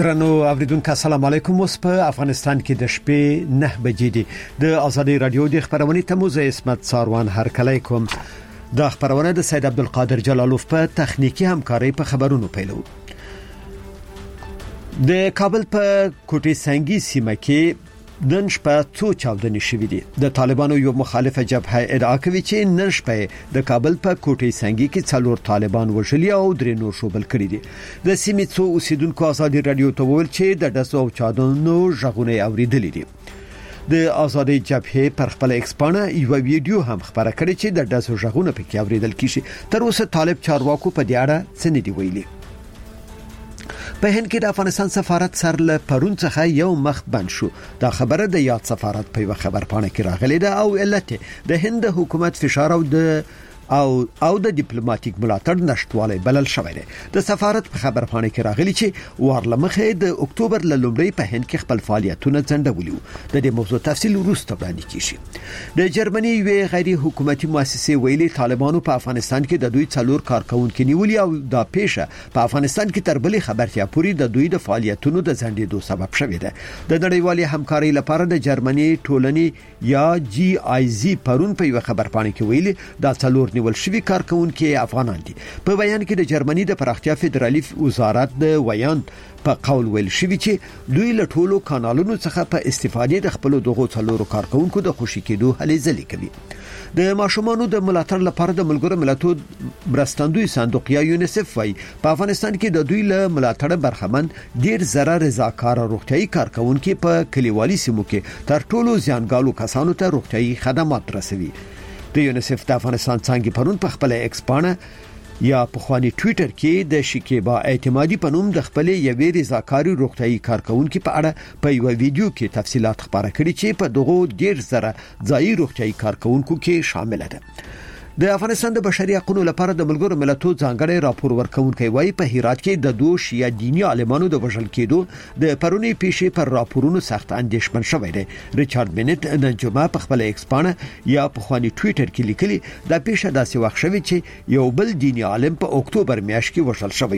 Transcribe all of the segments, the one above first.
درنو اوریدونکو السلام علیکم. اوس په افغانستان کې د شپې 9 بجې دي. د ازادي رادیو د خبرونې تموز اسمت ساروان هرکلی کوم. د خبرونه د سید عبدالقادر جلالوف په تخنیکی همکاري په خبرونو پیلو. د کابل په کوټي سنگي سیمه کې نن شپه څو چاودنې شوې دي. د طالبانو یو مخالفه جبهه ادعا کوي چې نن شپه د کابل په کوټي سنگي کې څلور طالبان وژلي او درې نور شوبل کړي دي. د سیمې څو اوسیدونکو ازادي رادیو ته وویل چې د ډزو او چاودنو غږونه اوریدلي دي. د ازادي جبهه پر خپل ایکسپانه یو ویډیو هم خبره کړې چې د ډزو غږونه پکې اوریدل کیږي. تر اوسه طالب چارواکو په دې اړه څه نه دی ویلي. په هند کې د افغانستان سفارت سر له پرون څخه یو مخ بند شو. دا خبره د یاد سفارت په یو خبرپاڼه کې راغلې ده او علت د هند حکومت فشار او د ډیپلوماټیک ملاتړ نشټواله بلل شوی دی. د سفارت په خبرپاڼه کې راغلی چې وارلمخه د اکتوبر ل لومړی په هند کې خپل فعالیتونه ځنډولي. د دې موضوع تفصیل وروسته وړاندې کیږي. د جرمني یوې غیر حکومتي مؤسسې ویلي طالبانو په افغانستان کې د دوی څلور کارکونکو نیولي او دا پیښه په افغانستان کې تر بلې خبرتیا پورې د دوی د فعالیتونو د ځنډېدو سبب شوې ده. د نړیوالې همکاري لپاره د جرمني ټولنې یا GIZ پرون په یو خبرپاڼه کې ویلي دا څلور نیول شوی کارکونکو افغانان دي. په بیان کې د جرمني د پراختیا فدرالي وزارت د ویان په قول ویل شوی چې دوی له ټولو کانالونو څخه په استفادې د خپل دغو څلورو کارکونکو د خوشی کېدو هلې ځلې کوي. د ماشومانو د ملاتړ لپاره د ملګرو ملتونو مرستندوی صندوق یا یونیسف وايي په افغانستان کې د دوی له ملاتړ برخمن ډیر زره رضاکار روغتيایي کارکونکو په کلیوالي سیمو کې تر ټولو زیانګالو کسانو ته روغتيایي خدمات رسوي. د یونیسف د افغانستان څنګه پرون په خپل ایکسپانه یا په خواني ټوئیټر کې د شکیبا اعتمادي په نوم د خپل یوې رضاکاري روغتيایي کارکونکو په اړه په یو ویډیو کې تفصيلات خبره کړي چې په دغه ډیر زره ځایي روغتيایي کارکونکو کې شامل ده. د افغانستان د بشري حقوقو لپاره د ملګرو ملتونو ځانګړي راپور ورکونکي وايي په هرات کې د دوه شیا دیني عالمانو د وژل کېدو د پرونی پیښې پر راپورونو سخت اندېښمن شوی دی. ریچارډ بنت نن جمعه په خپل ایکسپانه یا په خواني ټوئیټر کې لیکلي دا پیښه داسې وخت شوی چې یو بل دیني عالم په اکتوبر میاشت کې وژل شوی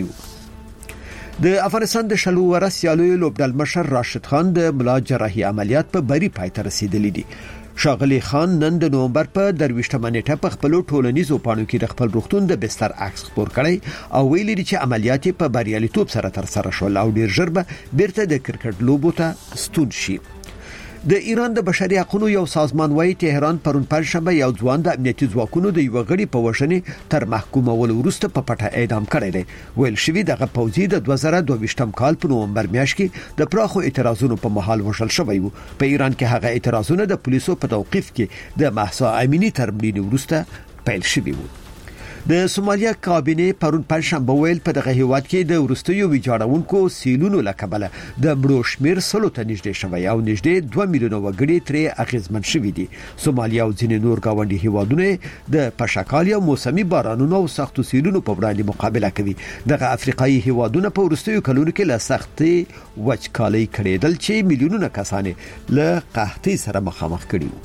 و. د افغانستان د شلو ورسیالو لوبډل مشر راشد خان د ملا جراحي عملیات په بری پای ته رسیدلی دي. شاغلی خان نن د نومبر په 23 نیټه په خپل ټولنیزو پاڼو کې د خپل روغتون د بستر عکس خبر کړی او ویلي چې عملیات په بریالیتوب سره تر سره شول او ډیر ژر به بیرته د کرکټ لوبو ته ستون شي. د ایران د بشري حقوقو یو سازمان وايي تهران پرون پنځشنبه یو ځوان د امنیتي ځواکونو د یو غړي په وژنې تر محکومول وروسته په پټه اعدام کړی دی. ویل شوی دغه پوځي د 2022 کال په نومبر میاشت کې د پراخو اعتراضونو په محل وژل شوی و. په ایران کې هغه اعتراضونه د پولیسو په توقيف کې د محسا امینی تر مړینې وروسته پیل شوی و. د سومالیا کابینه پرون پنځشنبه ویل په دغه هیواد کې د ورستیو ویجاړونکو سیلونو لکبله د مړو شمیر سلو ته نږدې شوی او نږدې 2 میلیونه وګړي ترې اغیزمن شوي دي. سومالیا او ځینې نور گاونډي هیوادونه د پشکال یا موسمي بارانونو او سختو سیلونو په وړاندې مقابله کوي. دغه افریقایي هیوادونه په ورستیو کلونو کې له سختي وچکالۍ کړېدل چې میلیونونه کسان له قحطۍ سره مخامخ کړي.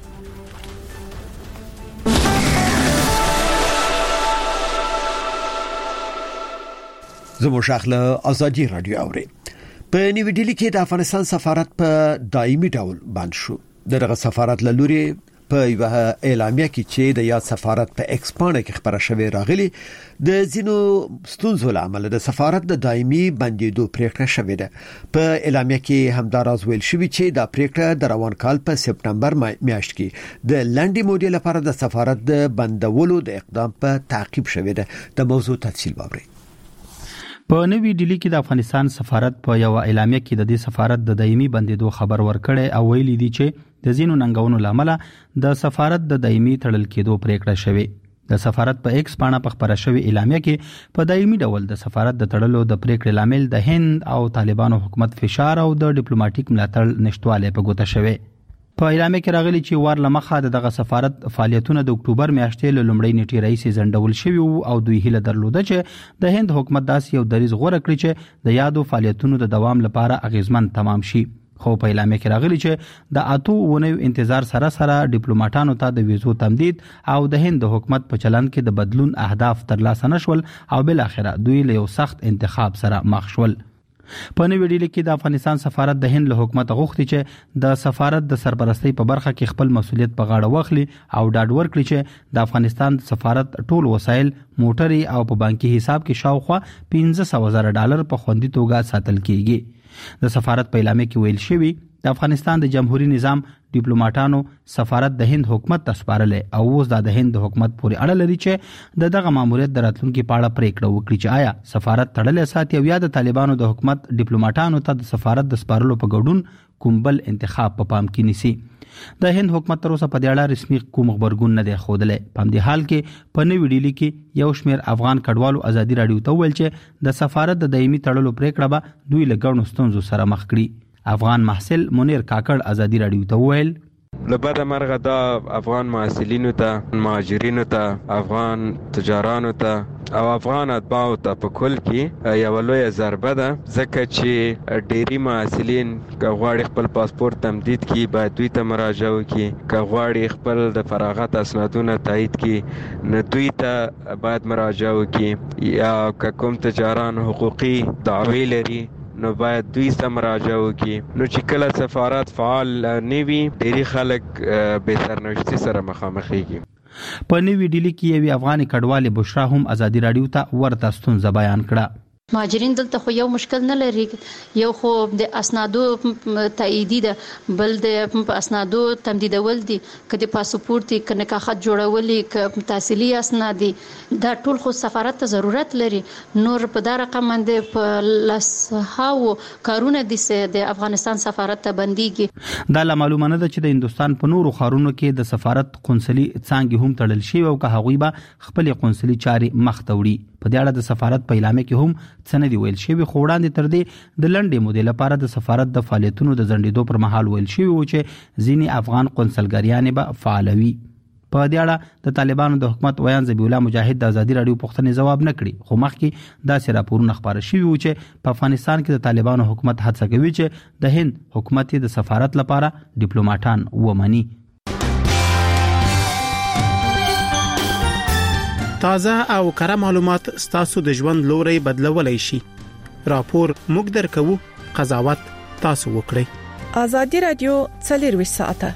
زموږ اخله ازادي رادیو اوري. په نیو ډیلی کې د افغانستان سفارت په دایمي ډول بند شو. دغه سفارت له لوري په یو اعلامیه کې چې د یاد سفارت په ایکسپانه کې خبره شوې راغلي د زینو ستونزو لامل د سفارت د دایمي بندیدو پریکړه شوې ده. په اعلامیه کې همداراز ویل شوی چې دا پریکړه د روان کال په سپتمبر میاشت کې د لنډي مودې لپاره د سفارت د بندولو د اقدام په تعقیب شوې ده. د موضوع تفصیل واورئ. په نوې ډیلی کې د افغانستان سفارت په یو اعلامیه کې د دې سفارت د دایمي بندیدو خبر ورکړی او ویلي دی چې د زینو ننګونو لامل د سفارت د دایمي تړل کېدو پریکړه شوې. د سفارت په ایکس پاڼه په خبره شوې اعلامیه کې په دایمي ډول د سفارت د تړلو د پریکړې لامل د هند او طالبانو حکومت فشار او د ډیپلوماټیک ملاتړ نشټواله په ګوته شوې. په اعلامیه کې راغلي چې وارلمخه دغه سفارت فعالیتونه د اکتوبر میاشتې له لومړۍ نیټې راهیسې ځنډول شوي او دوی هیله درلوده چې د هند حکومت داسې یو دریځ غوره کړي چې د یادو فعالیتونو د دوام لپاره اغیزمن تمام شي. خو په اعلامیه کې راغلي چې د اتو ونیو انتظار سره ډیپلوماټانو ته د ویزو تمدید او د هند حکومت په چلند کې د بدلون اهداف ترلاسه نشول او بل اخره دوی له یو سخت انتخاب سره مخ شول. په نوې ډیلي کې د افغانستان سفارت د هند له حکومت غوښتي چې د سفارت د سرپرستی په برخه کې خپل مسولیت په غاړه واخلي او ډاډ ورکړي چې د افغانستان سفارت ټول وسایل موټري او په بانکي حساب کې شاوخوا $500,000 په خوندي توګه ساتل کیږي. د سفارت په اعلامیه کې ویل شوی د افغانستان د جمهوریت نظام ډیپلوماټانو سفارت د هند حکومت ته سپارل او اوس د هند د حکومت پورې اړه لري چې دغه ماموریت د راتلونکو په اړه پریکړه وکړي چې آیا سفارت تړلې ساتي او یا د طالبانو د حکومت ډیپلوماټانو ته د سفارت د سپارلو په ګډون کوم بل انتخاب په پام کې نیسي. د هند حکومت تر اوسه په دې اړه رسمي کوم خبرګون نه دی ښودلی. په همدې حال کې په نوې ډیلي کې یو شمېر افغان کډوالو ازادي راډیو ته وویل چې د سفارت د دایمي تړلو پریکړه به دوی له ګڼو ستونزو سره مخ کړي. افغان محصل منیر کاکړ ازادي راډیو ته وویل لبدا مرغه دا افغان محصلینو ته، مهاجرینو ته، افغان تجارانو ته او افغان اتباعو ته په کل کې یو لوی ضربه ده، ځکه چې ډېری محصلین که غواړي خپل پاسپورت تمدید کړي باید دوی ته مراجعه وکړي، که غواړي خپل د فراغت اسنادونه تایید کړي نو دوی ته باید مراجعه وکړي، یا که کوم تجاران حقوقي دعوی لري نو باید دوی سره مراجعه وکړي. نو چې کله سفارت فعال نه وي ډېری خلک بې سرنوشتي سره مخامخېږي. په نوې ډیلي کې یوې افغاني کډوالې بشرا هم ازادي راډیو ته ورته ستونزه بیان کړه. مهاجرین دلته خو یو مشکل نه لري، یو خو د اسنادو تاییدی ده، بل د اسنادو تمدیدول دي، که د پاسپورت دي، که نکاحت جوړولي، که تحصیلي اسناد دي، دا ټول خو سفارت ته ضرورت لري. نور په دا رقم باندې په لسهاو کارونه دي چې د افغانستان سفارت ته بنديږي. دا معلومه نه ده چې د هندستان په نورو ښارونو کې د سفارت قونسلي څانګې هم تړل شي او که هغوی به خپل قونسلي چارې مخ ته وړي. په دې اړه د سفارت په اعلامیه کې هم څه نه دی ویل شوی، خو وړاندې تر دې د لنډې مودې لپاره د سفارت د فعالیتونو د ځنډېدو پر مهال ویل شوی و چې ځینې افغان قونسلګریانې به فعالوي. په دې اړه د طالبانو د حکومت ویان ذبیح الله مجاهد د ازادي راډیو پوښتنې ځواب نه کړي، خو مخکې داسې راپورونه خپاره شوي و چې په افغانستان کې د طالبانو حکومت هڅه کوي چې د هند حکومت د سفارت لپاره ډیپلوماټان ومني. تازه او کره معلومات ستاسو د ژوند لوري بدلولای شي. راپور موږ درکو، قضاوت تاسو وکړئ. ازادي راډیو 24 ساعته.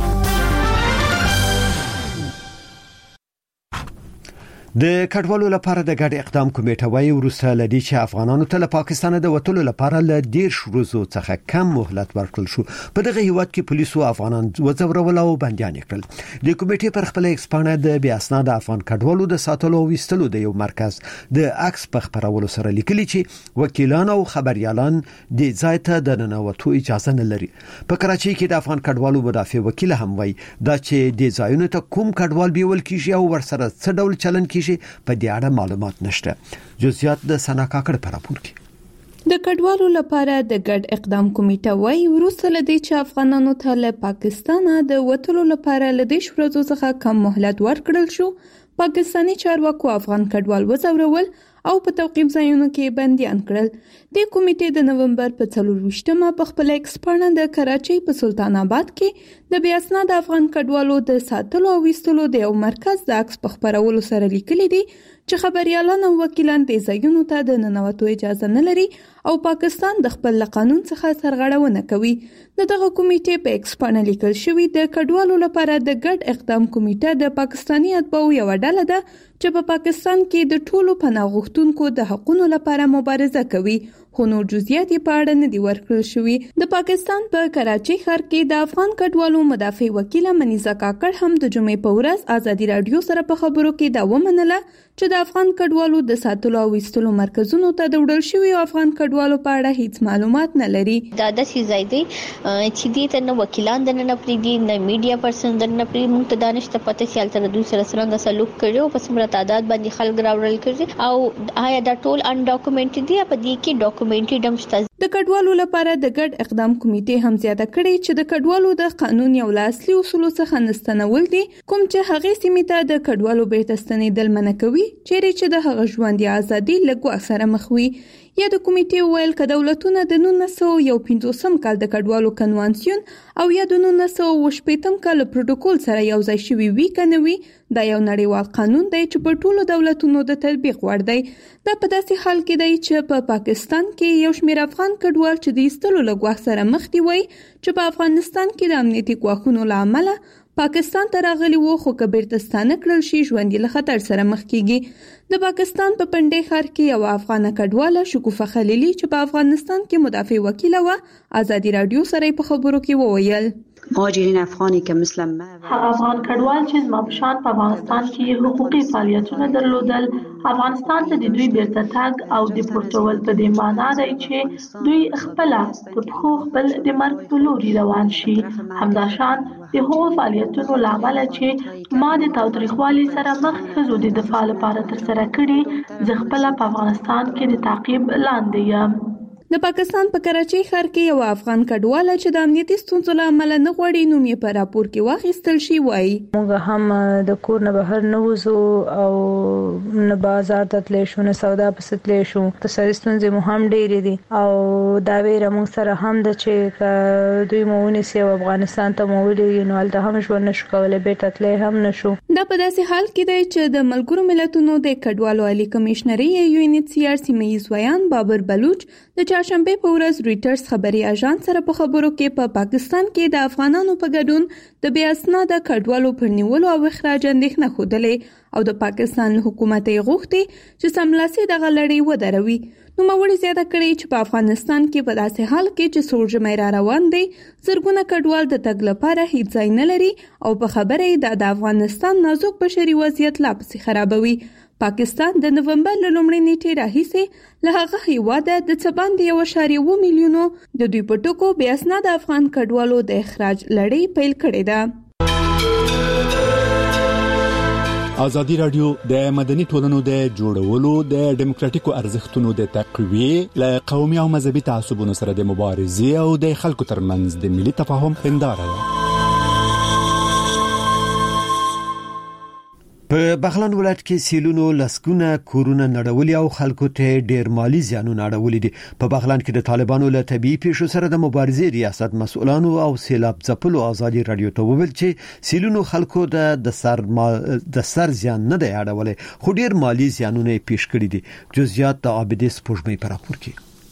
د کډوالو لپاره د ګډ اقدام کمیټه وايي وروسته لدی چې افغانانو ته له پاکستان د وټولو لپاره ل 10 ورځو څخه کم مهلت ورکړل شو. په دغه هیواد کې پولیسو افغانان وځورول او بنديان کړل. د کمیټې پر خپل ایکسپانه د بیا اسناد افغان کډوالو د ساتلو او وستلو د یو مرکز د عکس په خبرولو سره لیکلي چې وکیلان او خبريالان د ځای ته د ننوتو اجازه نه لري. په کراچۍ کې د افغان کډوالو مدافع وکیل هم وایي دا چې د ځایونو ته کوم کډوال بیول کیږي او ورسره څه ډول چلن کیږي په دې اړه معلومات نشته. جزئیات د سنا کاکړ په راپور کې. د کډوالو لپاره د ګډ اقدام کمیټه وايي وروسته لدی چې افغانانو ته له پاکستان د وټولو لپاره ل 10 ورځو څخه کم مهلت ورکړل شو. پاکستانی چارواکو افغان کډوال وځورول او په توقيف ځایونو کې بنديان کړل. د کمیټې د نومبر په 24مه په خپل ایکسپانه د کراچۍ په سلطان آباد کې د بیا اسناد افغان کډوالو د ساتلو او وستلو د یو مرکز د عکس په خبرولو سره لیکلي دي چې خبريالان او وکیلان د ځایونو ته د ننوتو اجازه نه لري او پاکستان د خپل قانون څخه سرغړونه کوي. دغه کمیټې په ایکسپانه لیکل شوی د کډوالو لپاره د ګډ اقدام کمیټه د پاکستاني اتباعو یو ډله ده چې په پاکستان کې د ټولو پناه غوښتونکو د حقوقو لپاره مبارزه کوي، خو نور جزئیات په اړه نه دي ورکړل شوی. د پاکستان په کراچۍ ښار کې د افغان کډوالو مدافع وکیل منیزه کاکړ هم د جمعې په ورځ ازادي راډیو سره په خبرو کې دا ومنله چې د افغان کډوالو د ساتلو او وستلو مرکزونو ته د وړل شوی افغان کډوالو په اړه هیڅ معلومات نه لري. دا د سیزایدي چې دې ته نو وکیلان د نه پریدي نه میډیا پرسن د نه پری موږ ته دانش ته پته چې تل دوی سره څنګه سلوک کړو په سمره تعداد باندې خلک راوړل کړي او آیا دا ټول ان ډاکومنټ دي په دې کې ډاکومنټي ډمشته. د کډوالو لپاره د ګډ اقدام کمیټې هم زیاته کړې چې د کډوالو د قانون یو له اصلي اصولو څخه نستنول دي، کوم چې هغې سیمې ته د کډوالو بیرته ستنېدل منع کوي چیرې چې د هغه ژوند یا ازادي له ګواښ سره مخ وي. یا د کمیټې ویل که دولتونه د 1950 کال د کډوالو کنوانسیون او یا د 1980 کال پروتوکول سره یو ځای شوي وي کنه وي، دا یو نړیوال قانون دی چې په ټولو دولتونو د تطبیق وړ دی. دا په داسې حال کې دی چې په پاکستان کې یو شمېر افغان کډوال چې د ایستلو له ګواښ سره مخ دي وایي چې په افغانستان کې د امنیتي ګواښونو له امله پاکستان ته راغلي وو، خو که بیرته ستانه کړل شي ژوند یې له خطر سره مخ کیږي. د پاکستان په پنډۍ ښار کې یو افغانه کډواله شکوفه خلیلي چې په افغانستان کې مدافع وکیله وه، ازادي راډیو سره په خبرو کې وویل مهاجرین افغانی که مثل ما افغان کډوال چې زما په شان په افغانستان کې حقوقي فعالیتونه درلودل، افغانستان ته د دوی بیرته تګ او د پورتول په دې معنا دی چې دوی خپل په پخو خپل د مرګ په لوري روان شي. همداشان د هغو فعالیتونو له امله چې ما د تاوتریخوالي سره مخ ښځو د دفاع لپاره ترسره کړي، زه خپله په افغانستان کې د تعقیب لاندې یم. د پاکستان په کراچۍ ښار کې یو افغان کډواله چې د امنیتي ستونزو له امله نه غواړي نوم یې په راپور کې واخیستل شي وایي موږ هم د کور نه بهر نه وځو او نه بازار ته تللی شو، نه سودا پسې تللی شو. اقتصادي ستونزې مو هم ډېرې دي او دا ویره موږ سره هم ده چې که دوی مو ونیسي او افغانستان ته مو ولېږي نو هلته هم ژوند نشو کولی، بیرته تللی هم نشو. دا په داسې حال کې دی چې د ملګرو ملتونو د کډوالو عالي کمشنري UNHCR سیمه ییز ویان بابر بلوچ د چهارشنبې په ورځ رویټرز خبري اژانس سره په خبرو کې په پاکستان کې د افغانانو په ګډون د بې اسناده کډوالو پر نیولو او اخراج اندېښنه ښودلې او د پاکستان حکومت یې غوښتي چې سملاسي دغه لړۍ ودروي. نوموړي زیاته کړې چې په افغانستان کې په داسې حال کې چې سوړ ژمی را روان دی، زرګونه کډوال د تګ لپاره هیڅ ځای نه لري او په خبره یې د افغانستان نازک بشري وضعیت لا پسې خرابوي. پاکستان د نومبر له لومړۍ نیټې راهیسې له هغه هیواده د څه باندې 1.7 میلیونو د دوی په ټکو بې اسناده افغان کډوالو د اخراج لړۍ پیل کړې ده. ازادي راډیو د مدني ټولنو د جوړولو د ډیموکراتیکو ارزښتونو د تقویه له قومي او مذهبي تعصبونو سره د مبارزې او د خلکو ترمنځ د ملي تفاهم هنداره ده. په بغلان ولایت کې سیلونو لسګونه کورونه نړولي او خلکو ته ډیر مالی زیانونه اړولي دي. په بغلان کې د طالبانو له طبيعي پیښو سره د مبارزې ریاست مسؤلانو او سیلاب ځپلو ازادي رادیو ته وویل چې سیلونو خلکو د سر زیان نه دی اړولي، خو ډیر مالی زیانونه پیښ کړي دي. جزئیات د عابدې سپوږمۍ په راپور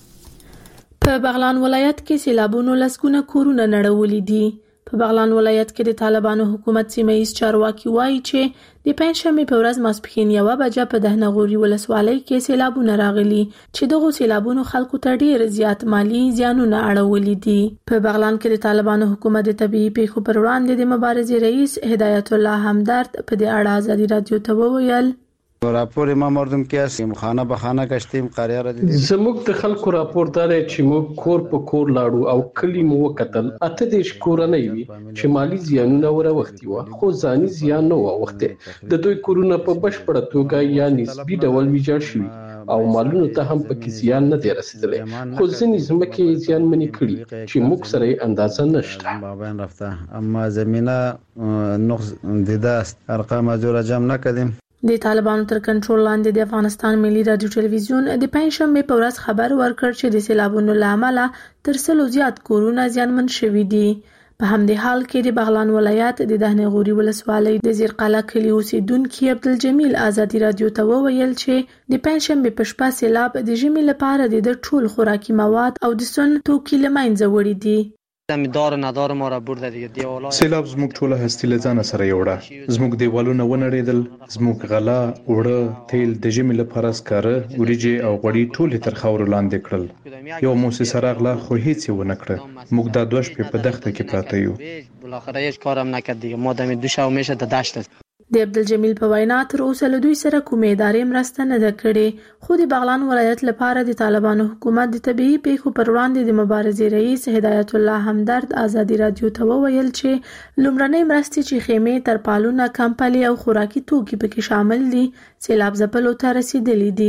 کې. په بغلان ولایت کې سیلابونو لسګونه کورونه نړولي دي. په بغلان ولایت کې د طالبانو حکومت سیمه ییز چارواکي وایي چې د پنځشنبه په ورځ ماسپښین 1 بجه په دهنغوري ولسوالۍ کې سیلابونه راغلي چې دغه سیلابونو خلکو ته ډیر زیات مالی زیانونه اړولي دي. په بغلان کې د طالبانو حکومت د طبيعي پیښو پر وړاندې د مبارزې رئیس هدایت الله همدرد په دې اړه ازادي رادیو ته وویل راپور ما مردم کې اسیم خانه به خانه کشتیم قریاره دي. زموږ د خلکو راپور دار چې موږ کور په کور لاړو او کلی مو وکتل، اته د کورنۍ وي چې مالی زیانونه وروختي و، خو ځاني زیان نه وخته. د دوی کورونه په بشپړه توګه یا نسبی ډول ویجاړ شوي او مالونو ته هم پکې زیان نه دی رسیدلی، خو ځینې ځمکې زیان منې کړي چې موږ سره اندازه نشته. بابا رفته اما زمينه نقص دیداست ارقام جوړ جمع نکدیم. د طالبانو تر کنټرول لاندې د افغانستان ملي رادیو ټلویزیون د پنځشنبه په ورځ خبر ورکړ چې د سیلابونو له امله تر 100 زیات کورونه زیانمن شوي دي. په همدې حال کې د بغلان ولایت د دهنغوري ولسوالۍ د زیرقاله کلي اوسیدونکي عبدالجمیل ازادي رادیو ته وویل چې د پنځشنبه په شپه سیلاب د ژمي لپاره د ټول خوراکي مواد او د سون توکي له منځه وړي دي. دار ندار ما را برده دیگه دیوالا سیلاب زموږ ټوله هستی له ځانه سره یوړه، زموږ دیوالونه ونړېدل، زموږ غلا وړه تیل د ژمي لپاره سکاره وریجې او غوړي ټول تر خاورو لاندې کړل. یو موسسه راغله خو هیڅ یې ونه کړه. موږ د 2 شپې په دښته کې پراته یو. بالاخره هیڅ کارم نکرد دیگه، ما دمې 2 شب میشه د دشت. د عبدالجمیل په وینا تر اوسه له دوی سره کومې ادارې مرسته نه ده کړې، خو د بغلان ولایت لپاره د طالبانو حکومت د طبيعي پیښو پر وړاندې د مبارزې رئیس هدایت الله همدرد ازادي رادیو ته وویل چې لومړنۍ مرستې چې خیمې، ترپالونه، کمپلې او خوراکي توکي پکې شامل دي سیلاب ځپلو ته رسیدلي دي.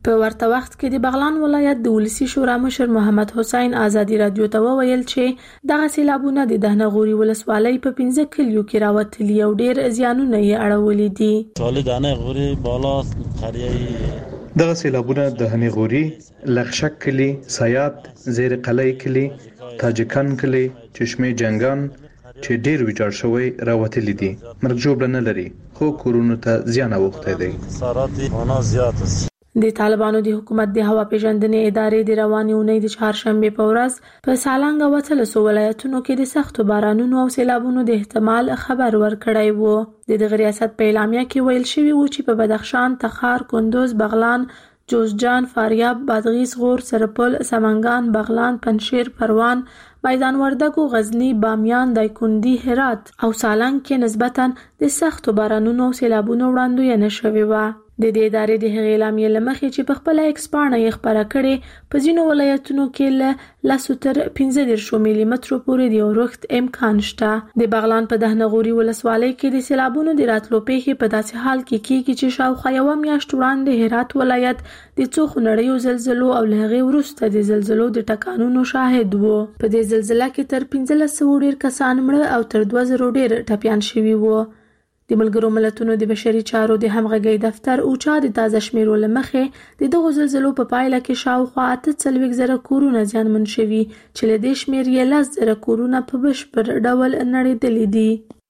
په ورته وخت کې د بغلان ولایت د ولسی شورا مشر محمد حسین آزادی رادیو ته وویل چې دغه سیلابونه د دهنغوري ولسوالۍ په 15 کلیو کې راوتلي او ډېر زیانونه یې اړولي دي. ولې دهنغوري بالا قریه دغه سیلابونه دهنغوري، لغشک کلی، سیات، زیر قلعه کلی، تاجکان کلی، چشمه جنگان چې ډېر ویجاړ شوی راوتلي دي. مرګ جوړ نه لري خو کورونو ته زیان اوښتی دی. سارات معنا زیات است. د طالبانو د حکومت د هوا پیژندنې ادارې د روانې اونۍ د چهارشنبه په ورځ په سالنګ او اتلسو ولایتونو کې د سختو بارانونو او سیلابونو د احتمال خبر ورکړی وو. د دغه ریاست په اعلامیه کې ویل شوی و چې په بدخشان، تخار، کندوز، بغلان، جوزجان، فاریاب، بادغیس، غور، سرپل، سمنگان، بغلان، پنجشیر، پروان، میدان وردګو، غزنی، بامیان، دایکنډي، هرات او سالنګ کې نسبتاً د سختو بارانونو او سیلابونو وړاندوینه شوې و. د دې ادارې د هغې اعلامیې له مخې چې په خپله ایکس پاڼه یې خپره کړې، په ځینو ولایتونو کې له 10 تر 15 ملي مترو پورې د اورښت امکان شته. د بغلان په دهنغوري ولسوالۍ کې د سیلابونو د راتلو پیښې په داسې حال کې کېږي چې شاوخوا یوه میاشت وړاندې هرات ولایت د څو خونړیو زلزلو او له هغې وروسته د زلزلو د ټکانونو شاهد و. په دې زلزله کې تر 1500 ډېر کسان مړه او تر 2000 ډېر ټپیان شوي وو. د ملګرو ملتونو د بشري چارو د همغږۍ دفتر اوچا د تازه شمیرو له مخې د دغو زلزلو په پایله کې شاوخوا 48,000 کورونه زیانمن شوي چې له دې شمېر یې 10,000 کورونه په بشپړ ډول نړېدلي دي.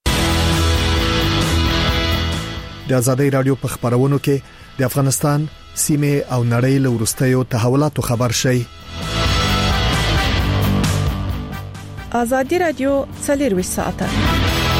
د آزادۍ رادیو په خبرونو کې د افغانستان سیمه او نړۍ له وروستیو تحولاتو خبر شي. آزادۍ رادیو 24 ساعته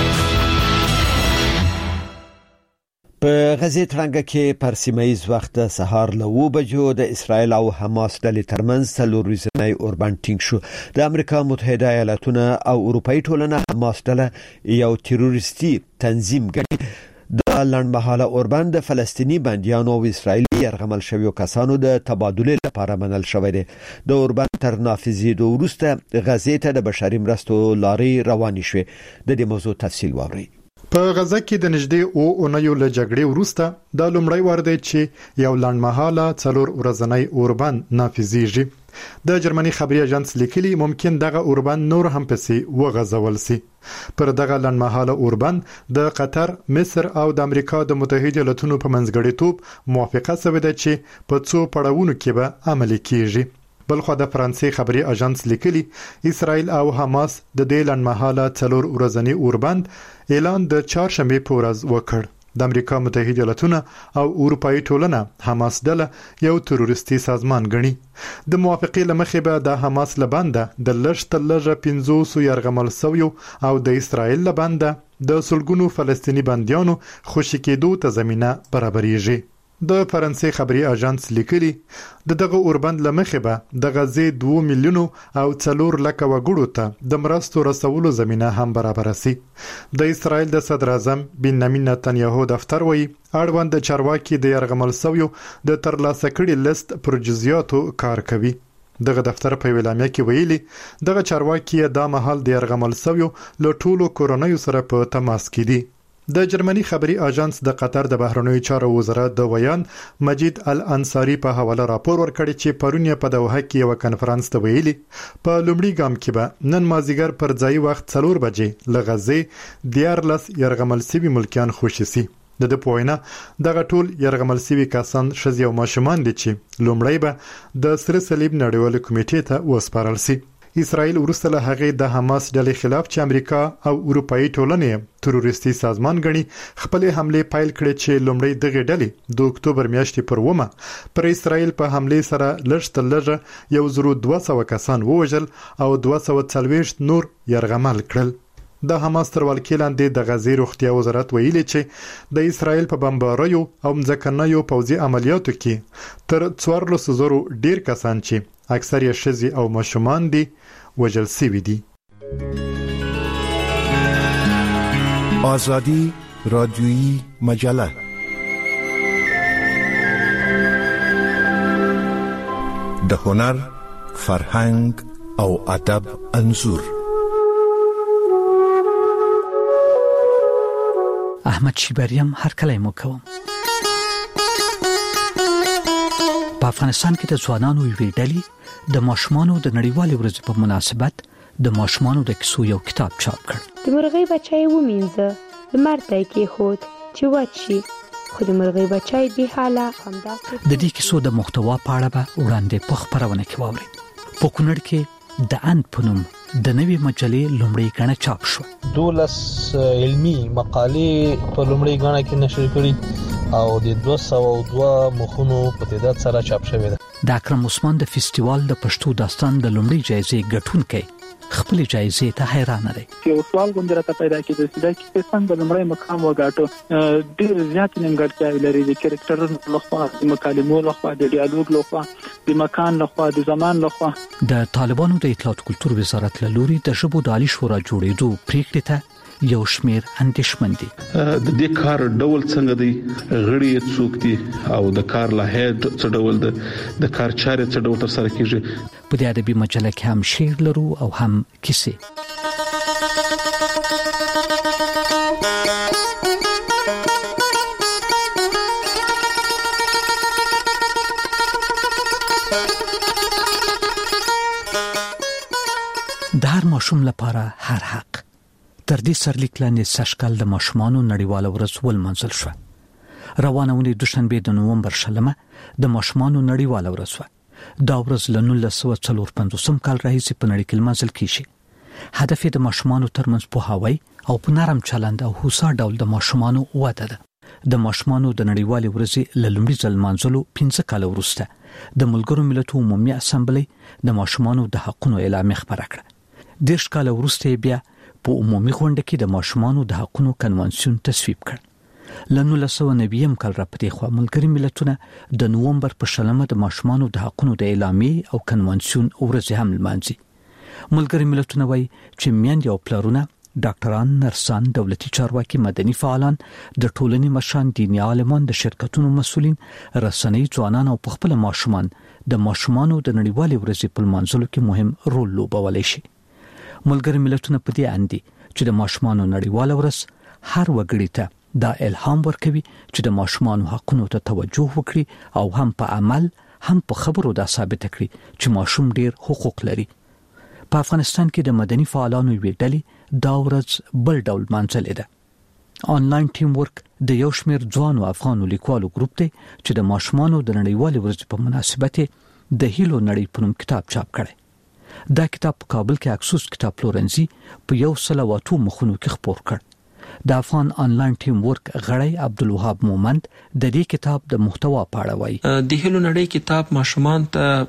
په غزې ترنګ کې پر سیمایي وخت سهار له 2 بجو د اسرایل او حماس ډلې ترمنځ څلور ورځنی اوربند ټینګ شو. د امریکا متحده ایالاتونو او اروپאי ټولنه حماس ډله یو تروریستي تنظیم ګڼي. د لړمحاله اوربند د فلسطینی بنديانو او اسرایلی يرغمل شویو کسانو د تبادله لپاره منل شوی دی. د اوربند تر نافذېدو وروسته غزې ته د بشري مرستو لارې روانې شوې. د دې موضوع تفصیل واورئ. په غزه کې د نږدې اونیو له جګړې وروسته د لومړی وار دی چې یو لنډمهاله څلور ورځنی اوربند نافذېږي. د جرمني خبري اژانس لیکلي ممکن دغه اوربند نور هم پسې وغځول سي. پر دغه لنډمهاله اوربند د قطر، مصر او د امریکا د متحده ایالاتونو په منځګړیتوب موافقه شوې ده چې په څو پړاوونو کې به عملي کیږي. بلخو د فرانسې خبري اژانس لیکلي اسرائیل او حماس د دې لنډمهاله څلور ورځنی اوربند اعلان د چهارشنبه په ورځ وکړ. د امریکا متحده ایالاتونو او اروپאי ټولنه حماس ډله یو تروریستي سازمان ګڼي. د موافقې لمخې به د حماس لبنده د لږ 500 يرغمل شویو او د اسرائیل لبنده د سلګونو فلسطینی بنديانو خوشی کېدو ته زمينه برابرېږي. د فرانسې خبري اژانس لیکلي دغه اوربند لمخې به د غزې 2 میلیونو او 4 لک وګړو ته د مرستو رسولو زمينه هم برابر سي. د اسرائیل د صدر اعظم بنیامین نتنیاهو دفتر وایي اړوند چارواکي د يرغمل شویو د ترلاسه کړي لیست پر جزئیاتو کار کوي. دغه دفتر په اعلامیه کې ویلي دغه چارواکي د مهال د يرغمل شویو له ټولو کورونیو سره په تماس کې دي. د جرمني خبري اژانس د قطر د بهرنیو چارو وزارت د ویان مجید الانصاری په حواله راپور ورکړی چې پرون په دوحه کې یو کانفرنس ته ویلي په لومړي ګام کې به نن مازیګر پر ځای وخت 4 بجې لغزې 14 يرغمل سوي ملکیان خوشي سي. د پوینه دغه ټول يرغمل سوي کسان شذ یو ماشومان دي چې لومړی به د سره صلیب نړیوال کمیټې ته وسپارل سي. اسرائیل ورسته له هغه د حماس ډلې خلاف چې امریکا او اروپאי ټولنې تروریستي سازمان ګڼي خپل حمله پیل کړې چې لومړی دغه ډلې د اکتوبر میاشتې پر ومه پر اسرائیل په حمله سره لږ 1200 کسان ووژل او 240 نور يرغمل کړل. د حماس تر ولکې لاندې د غزې روغتیا وزارت ویلي چې د اسرائیل په بمباریو او ځمکنیو پوځي عملیاتو کې تر 1400 ډیر کسان چې اکثر یې ښځې او ماشومان دي وژل شوي دي. آزادی رادیویی مجله د هنر، فرهنګ او ادب انځور. احمد شیبریم هر کله مو کوم په په افغانستان کې د ځوانانو یوې ډلې د ماشومانو د نړیوالې ورځې په مناسبت د ماشومانو د کیسو یو کتاب چاپ کړ. د مرغۍ بچی ومینځه، لمر ته کې خود چې وچ شي، خو د مرغۍ بچی دی حاله همداسې. د دې کیسو د محتوا په اړه به وړاندې په خبرونه کې واورئ. په کونړ کې د ان په نوم د نوې مجلې لومړی غڼه چاپ شو. 12 علمي مقالې په لومړی غڼه کې نشر کړي او د 202 مخونو په تعداد سره چاپ شوی ده. د اکرم عثمان د فستیوال د پښتو داستان د لومړی جایزې ګټونکي خپل جایزې ته حیران دي. یو سوال غوندره ته پیدا کېده چې د څنګه لومړی مقام وګاټو. ډېر زیات نیمګړتیاوې لري، د کریکټرونو لخوا، د مکالمو لخوا، د ډیالوګ لخوا، د مکان لخوا، د زمان لخوا. د طالبانو د اطلاعات کلتور وزارت له لوري د ژبو د عالی شورا جوړېدو پریکړې ته یو شمیر اندېښمن دي. د دې کار ډول څنګه دی، غړي څوک دي او د کار لاهید څه ډول ده، د کار چارې څه ډول تر سره کیږي. په دې ادبي مجله کې هم شعر لرو او هم کیسې. د هر ماشوم لپاره هر حق. تر دې سرلیک لاندې سږکال د ماشومانو نړیواله ورځ ولمانځل شوه. روانه ونې دوشنبه د نومبر 20 د ماشومانو نړیواله ورځ وه. دا ورځ له 1954 کال راهیسې په نړۍ کې لمانځل کیږي. هدف یې د ماشومانو ترمنځ پوهاوی او په نرم چلند او هوسا ډول د ماشومانو وده ده. د ماشومانو د نړیوالې ورځې له لومړي ځل لمانځلو 15 کال وروسته د ملګرو ملتونو عمومي اسامبلې د ماشومانو د حقوقو اعلامیه خبره کړه. 10 کال وروسته بیا په عمومي غونډه کې د ماشومانو د حقوقو کنوانسیون تصویب کړ. له 1990 کال را پدې خوا ملګري ملتونه د نومبر په 20 د ماشومانو د حقوقو د اعلامیه او کنوانسیون ورځ هم لمانځي. ملګري ملتونه وایي چې میندې او پلرونه، ډاکټران، نرسان، دولتي چارواکي، مدني فعالان، د ټولنې مشران، دیني عالمان، د شرکتونو مسؤلین، رسنۍ، ځوانان او خپل ماشومان د ماشومانو د نړیوالې ورځې په لمانځلو کې مهم رول لوبولی شي. ملګري ملتونه په دې اند دي چې د ماشومانو نړیواله ورځ هر وګړي ته دا الهام ورکوي چې د ماشومانو حقونو ته توجه وکړي او هم په عمل هم په خبرو دا ثابت کړي چې ماشوم ډیر حقوق لري. په افغانستان کې د مدني فعالانو یوې ډلې دا ورځ بل ډول مانځلې ده. آنلاین ټیم ورک د یو شمېر ځوانو افغانو لیکوالو ګروپ دی چې د ماشومانو د نړیوالې ورځې په مناسبت د هیلو نړۍ په نوم کتاب چاپ کړی. دا کتاب په کابل کې اکسوس کتاب پلورنځي په 102 مخونو کې خپور کړ. د افغان آنلاین ټیم ورک غړی عبدالوهاب مومند د دې کتاب د محتوا په اړه وایي. د هیلو نړۍ کتاب ماشومان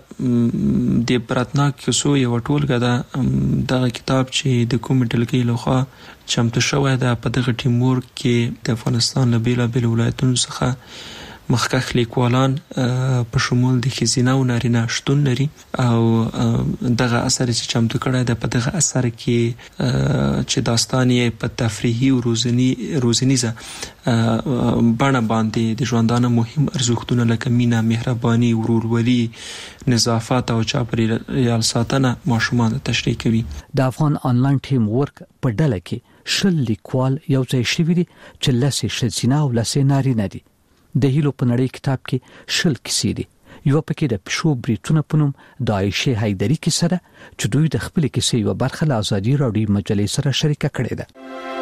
ته د براتناک کیسو یو ټولګه ده. دغه کتاب چې د کوم ډلګۍ لخوا چمتو شوی ده په دغه ټیم ورک کې د افغانستان له بیلابیلو ولایتونو څخه مخکښ لیکوالان په شمول د ښځینه او نارینه شتون لري او دغه اثر چې چمتو کړی ده په دغه اثر کې چې داستان یې په تفریحي او روزنیزه بڼه باندې د ژوندانه مهم ارزښتونه لکه مینه، مهرباني، ورورولي، نظافت او چاپیریال ساتنه ماشومان تشریح کوي. د افغان آنلاین ټیم ورک په ډله کې شل لیکوال یو ځای شوي دي چې لسې ښځینه او لسې نارینه دي. د هیلو په نړۍ کتاب کې شل کیسې دي. یو پکې د پښو بریتونه په نوم د عایشه حیدری کیسه ده چې دوی د خپل کیسې یو برخه له ازادي راډیو مجلې سره شریکه کړې ده.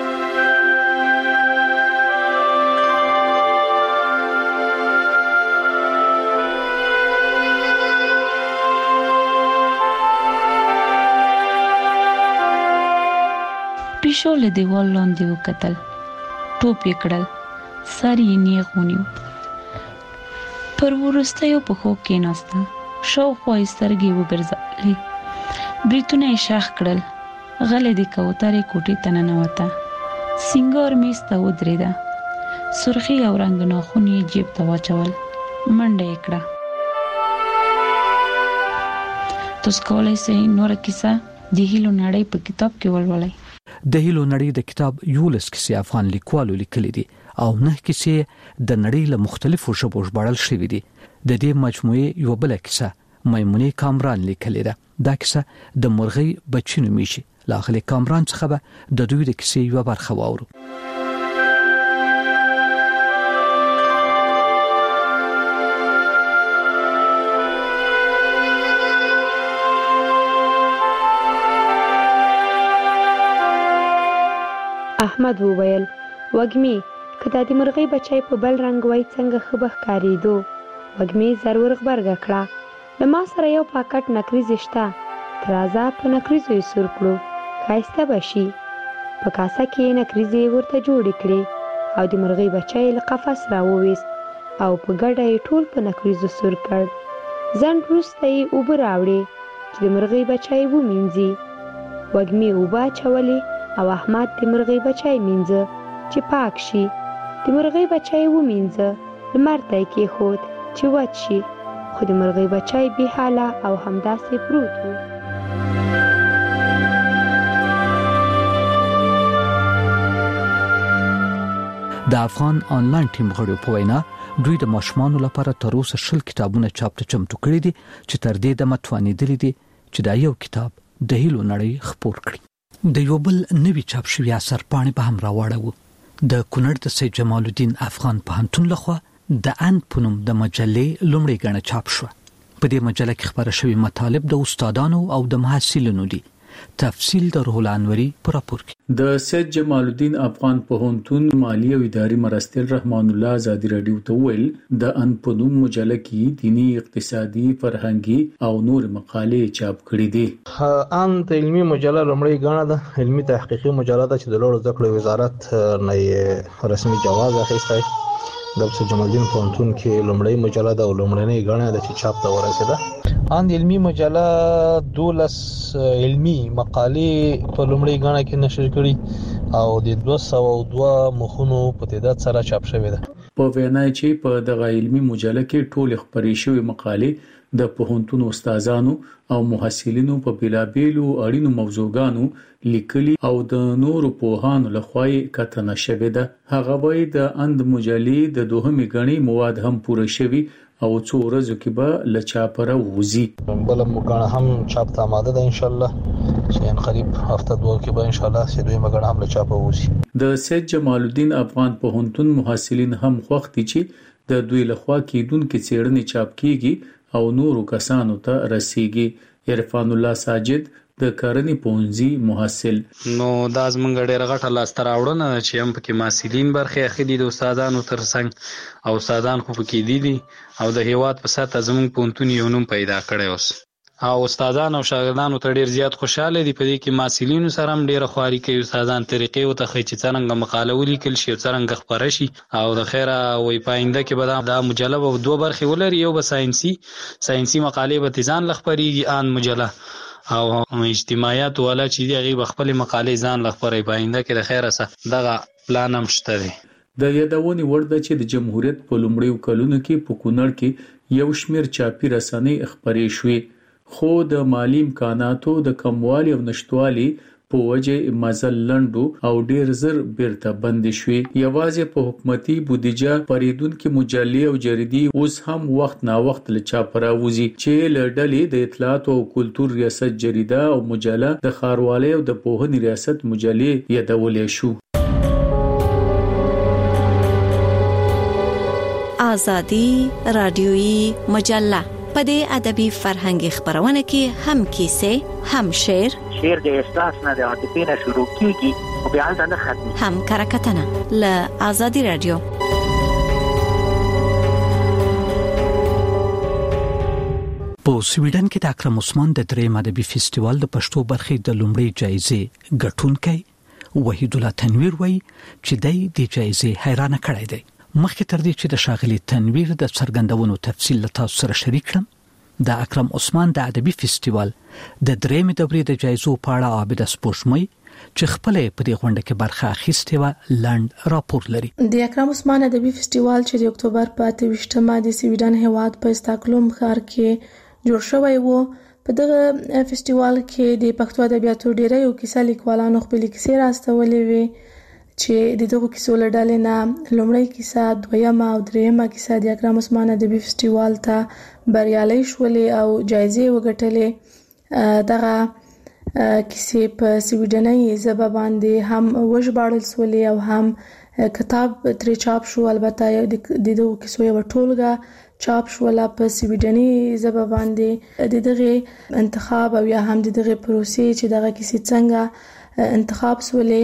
پیشو له دیوال لاندې وکتل، ټوپ یې کړل، سر یې نیغ ونیو، پر ورستیو پښو کېناسته، شاوخوا یې سترګې وګرځولې، بریتونه یې شاخ کړل، غلې د کوترې کوټې ته ننوته، سینګار میز ته ودرېده، سرخي او رنګ ناخون یې جیب ته واچول، منډه یې کړه. تاسو کولی شئ نوره کیسه د هیلو نړۍ په کتاب کې ولولئ. د هیلو نړۍ د کتاب 11 کیسې افغان لیکوالو لیکلي دي او 9 کیسې د نړۍ له مختلفو ژبو ژباړل شوې دي. د دې مجموعې یو بل کیسه میمونې کامران لیکلې ده. دا کیسه د مرغۍ بچی نومیږي. لاغلي کامران څخه به د دوی د کیسې یو برخه واورو. احمد وویل وګمي کدا د مرغۍ بچای په بل رنگ وای څنګه خبر کاریدو. وګمي ضرور خبرګه کړه لما سره یو پاکټ نکریز شته ترازا په نکریزو یې سور کړو خایسته بشي. په کاسه کې نکریزې ورته جوړې کړې او د مرغۍ بچای له قفس راوویست او په ګډه یې ټول په نکریزو سور کړ. ځنډ وروسته یې اوبه راوړې چې د مرغۍ بچای ومینځي. وګمي اوبه اچولې او احمد د مرغۍ بچای مینځه چې پاک شي. د مرغۍ بچای ومینځه لمر ته یې کېښود چې وچ شي، خو د مرغۍ بچای بې حاله او همداسې پروت و. د افغان آنلاین ټیم غړو په وینا دوی د ماشومانو لپاره تر اوسه 10 کتابونه چاپ ته چمتو کړي دي چې تر دې د متوانیدلې دي چې دا یو کتاب د هیلو نړۍ خپور کړي. د یو بل نوی چاپ شوی اثر پاڼې به هم راوړو. د کونړ د سید جمال الدین افغان پوهنتون لخوا د ان پونم د مجلې لومړی غنه چاپ شو. په دې مجله کې خبره شوی مطالب د استادانو او د محصلینو دي. تفصیل د روح الانوری پر راپور کې. د سید جمال الدین افغان پوهنتون مالی او اداري مرستیال رحمان الله آزادی رادیو ته ویل د ان پونم مجله کې دینی، اقتصادي، فرهنګي او نور مقالې چاپ کړې دي. ان د علمي مجله لومړی غاڼه ده، علمي تحقیقي مجله ده چې د لوړو زده کړو وزارت نه رسمي جواز اخیستی. د سید جمال الدین پوهنتون کې لومړی مجله ده او لومړنۍ غاڼه ده چې چاپ ته ورسېده. ان علمي مجله 12 علمي مقالې په لومړی غاڼه کې نشر کړي او د 202 مخونو په تعداد سره چاپ شوې ده. په وینا چې په دغه علمي مجله کې ټول خبرې شوی مقالې د پوهنتون استادانو او محصلینو په بلابېلو اړینو موضوعګانو لیکلي او د نورو پوهانو لخوا کتنه شوې ده. هغه وایي د اند مجلې د دوهمې غني مواد هم پوره شوي او څو ورځې کې به لچاپره وځي. بل مګړه هم چاپ ته آماده ده ان شاء الله چې ان قریب هفته دوه کې به ان شاء الله سې دوی مګړه هم لچاپه وځي. د سید جمال الدین افغان پوهنتون محصلین هم خوښتي چې د دوی لخوا کېدونکې څېړنې چاپ کیږي او نورو کسانو ته رسیږي. عرفان الله ساجد د کرنې پونځي محصل. نو دا زمونږ ډېر غټه لاسته راوړنه چې هم پکې محصلین برخه اخلي د استادانو ترڅنګ او استادان خو پکې دي او د هیواد په سطح زمونږ پونتون یو نوم پیدا کړی اوس او استادان او شاګردانو ته ډېر زیات خوشاله دي. په دې کې محصلینو سره هم ډېر خواري کوي. استادان طریقې او ته چې څنګه مقاله ولیکل شي څنګه خبره شي او د خیره وې پاینده کې به دا مجله به دوه برخې ولري. یو به ساينسي مقالې به تیزان لخبريږي ان مجله او اجتماعیات ولا چې دی غي خپل مقالې ځان لخبري پاینده کې د خیره سره دغه پلان هم شته دی. د یادونې وړ ده چې د جمهوریت په لومړیو کلونو کې په کونړ کې یو شمېر چاپی رسنۍ خبرې شوې، خو د مالی امکاناتو د کموالي او نشټوالي په وجه مزل لندو او ډیر زر بیرته بند شوې. یوازې په حکومتي بودیجه پریدونکو مجلې او جریدې اوس هم وخت نا وخت له چاپ راوځي چې لړډلې د اطلاعات او کلتور ریاست جریده او مجله د خاروالۍ او د پوهنې ریاست مجلې یادولې شو. آزادی رادیویی مجله په دې ادبي فرهنګي خبرونه کې هم کیسه، هم شعر د احساس نه د عاطفې نه شروع کیږي او بیا نه ختمي، هم کرکټنه ل آزادی رادیو. په سویډن کې د اکرم عثمان د دریم ادبي فستیوال د پښتو برخې د لومړۍ جایزې ګټونکي وحید الله تنویر وایي چې د دې جایزې حیرانه کړی دی. مخکې تر دې چې د شاغلي تنویر د څرګندونو تفصیل له تاسو سره شریک کړم، د اکرم عثمان د ادبي فستیوال د دریم دورې د جایزو په اړه عابد سپوږمۍ چې خپل په دې غونډه کې برخه اخیسته و لاند راپور لري. د اکرم عثمان ادبي فستیوال چې د اکتوبر په 28مه د سویډن هیواد په استاکلوم ښار کې جوړ شوی و. په دغه فستیوال کې د پښتو ادبیاتو ډیری یو کیسه لیکوالانو خپل کیسې راستولې وي چې د دغه کیسو لړل نه لومړی کیسه، دویمه او دریمه کیسه د اکرم عثمان ادبي فستیوال ته بریالي شولې او جایزې وګټلې. دغه کیسې په سویډنۍ ژبه باندې هم وژباړل شولې او هم کتاب ترې چاپ شو. البته د دغه کیسو یو ټولګه چاپ شوله په سویډنۍ ژبه باندې. د دغه انتخاب او یا هم د دغه پروسې چې دغه کیسې څنګه انتخاب شولې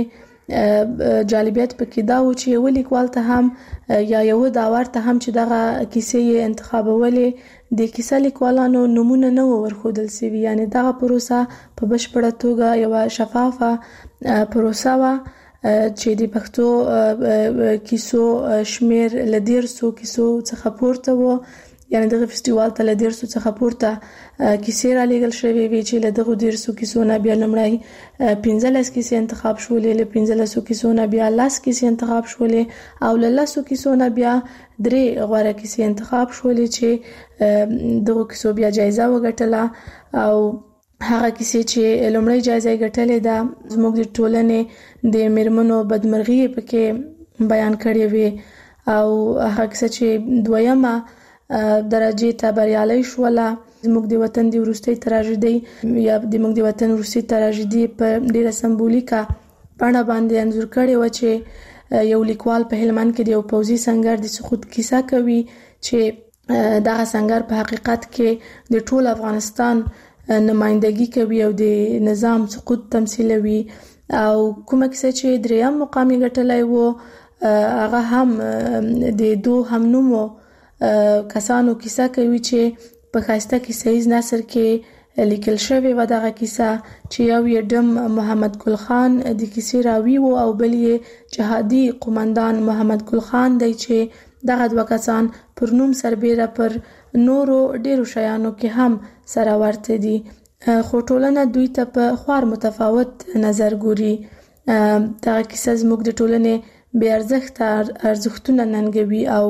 جالبیت پکې دا و چې یو لیکوال ته هم یا یو داور ته هم چې دغه کیسې انتخابولې د کیسه لیکوالانو نمونه نه ورخودل سوي، یعنی دغه پروسه په بشپړه توګه یو شفافه پروسه و چې د پښتو کیسو شمیر ل 150 کیسو څخه پورته و، یعنی دغه فستیوال ته ل 150 څخه پورته کیسې را لېږل شوې وي چې له دغه 150 کیسو نه بیا لمړی 15 کیسې انتخاب شولې، له 15 کیسو نه بیا 10 کیسې انتخاب شولې او له 10 کیسو نه بیا 3 غوړه کیسې انتخاب شولې چې دغه کیسو بیا جایزه وګټله او هغه کیسې چې لمړی جایزه ګټلې ده زموږ د ټولنې د میرمنو بدمرغي پکې بیان کړې وي او هغه کیسه چې دویمه درجه ته بریالي شوله زموږ د وطن د وروستي تراژیدي یا د موږ د وطن وروستي تراژیدي په ډیره سمبولیکه بڼه باندې انځور کړي و چې یو لیکوال په هلمند کې د یو پوځي سنگر د سقوط کیسه کوي چې دغه سنگر په حقیقت کې د ټول افغانستان نمائندګي کوي او د نظام سقوط تمثيلوي او کومه کیسه چې دریم مقام ګټلای وو هغه هم د دوه همنومو کسانو کیسه کوي چې په خاصه کې سیز ناصر کې لیکل شوی و دغه کیسه چې یو یډم محمد ګل خان د کیسې راوي وو او بل یې جهادي قومندان محمد ګل خان دی چې دغه دوه کسان پر نوم سربېره پر نورو ډیرو شیانو کې هم سره ورته دي، خو ټولنه دوی ته په خور متفاوت نظر ګوري. دغه کیسه زموږ د ټولنې بې ارزښتونه ننګوي او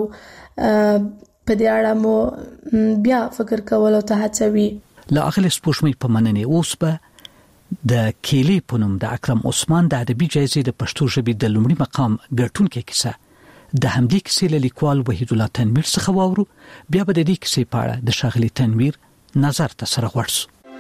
په دې اړه مو بیا فکر کول او ته هڅوي. لا اغلی سپوږمۍ په مننې اوس به د کېلې په نوم د اکرم عثمان د ادبي جایزې د پښتو ژبې د لومړي مقام ګټونکې کیسه د همدې کیسې له لیکوال وحید الله تنویر څخه واورو، بیا به د دې کیسې په اړه د ښاغلي تنویر نظر ته سره ورسو.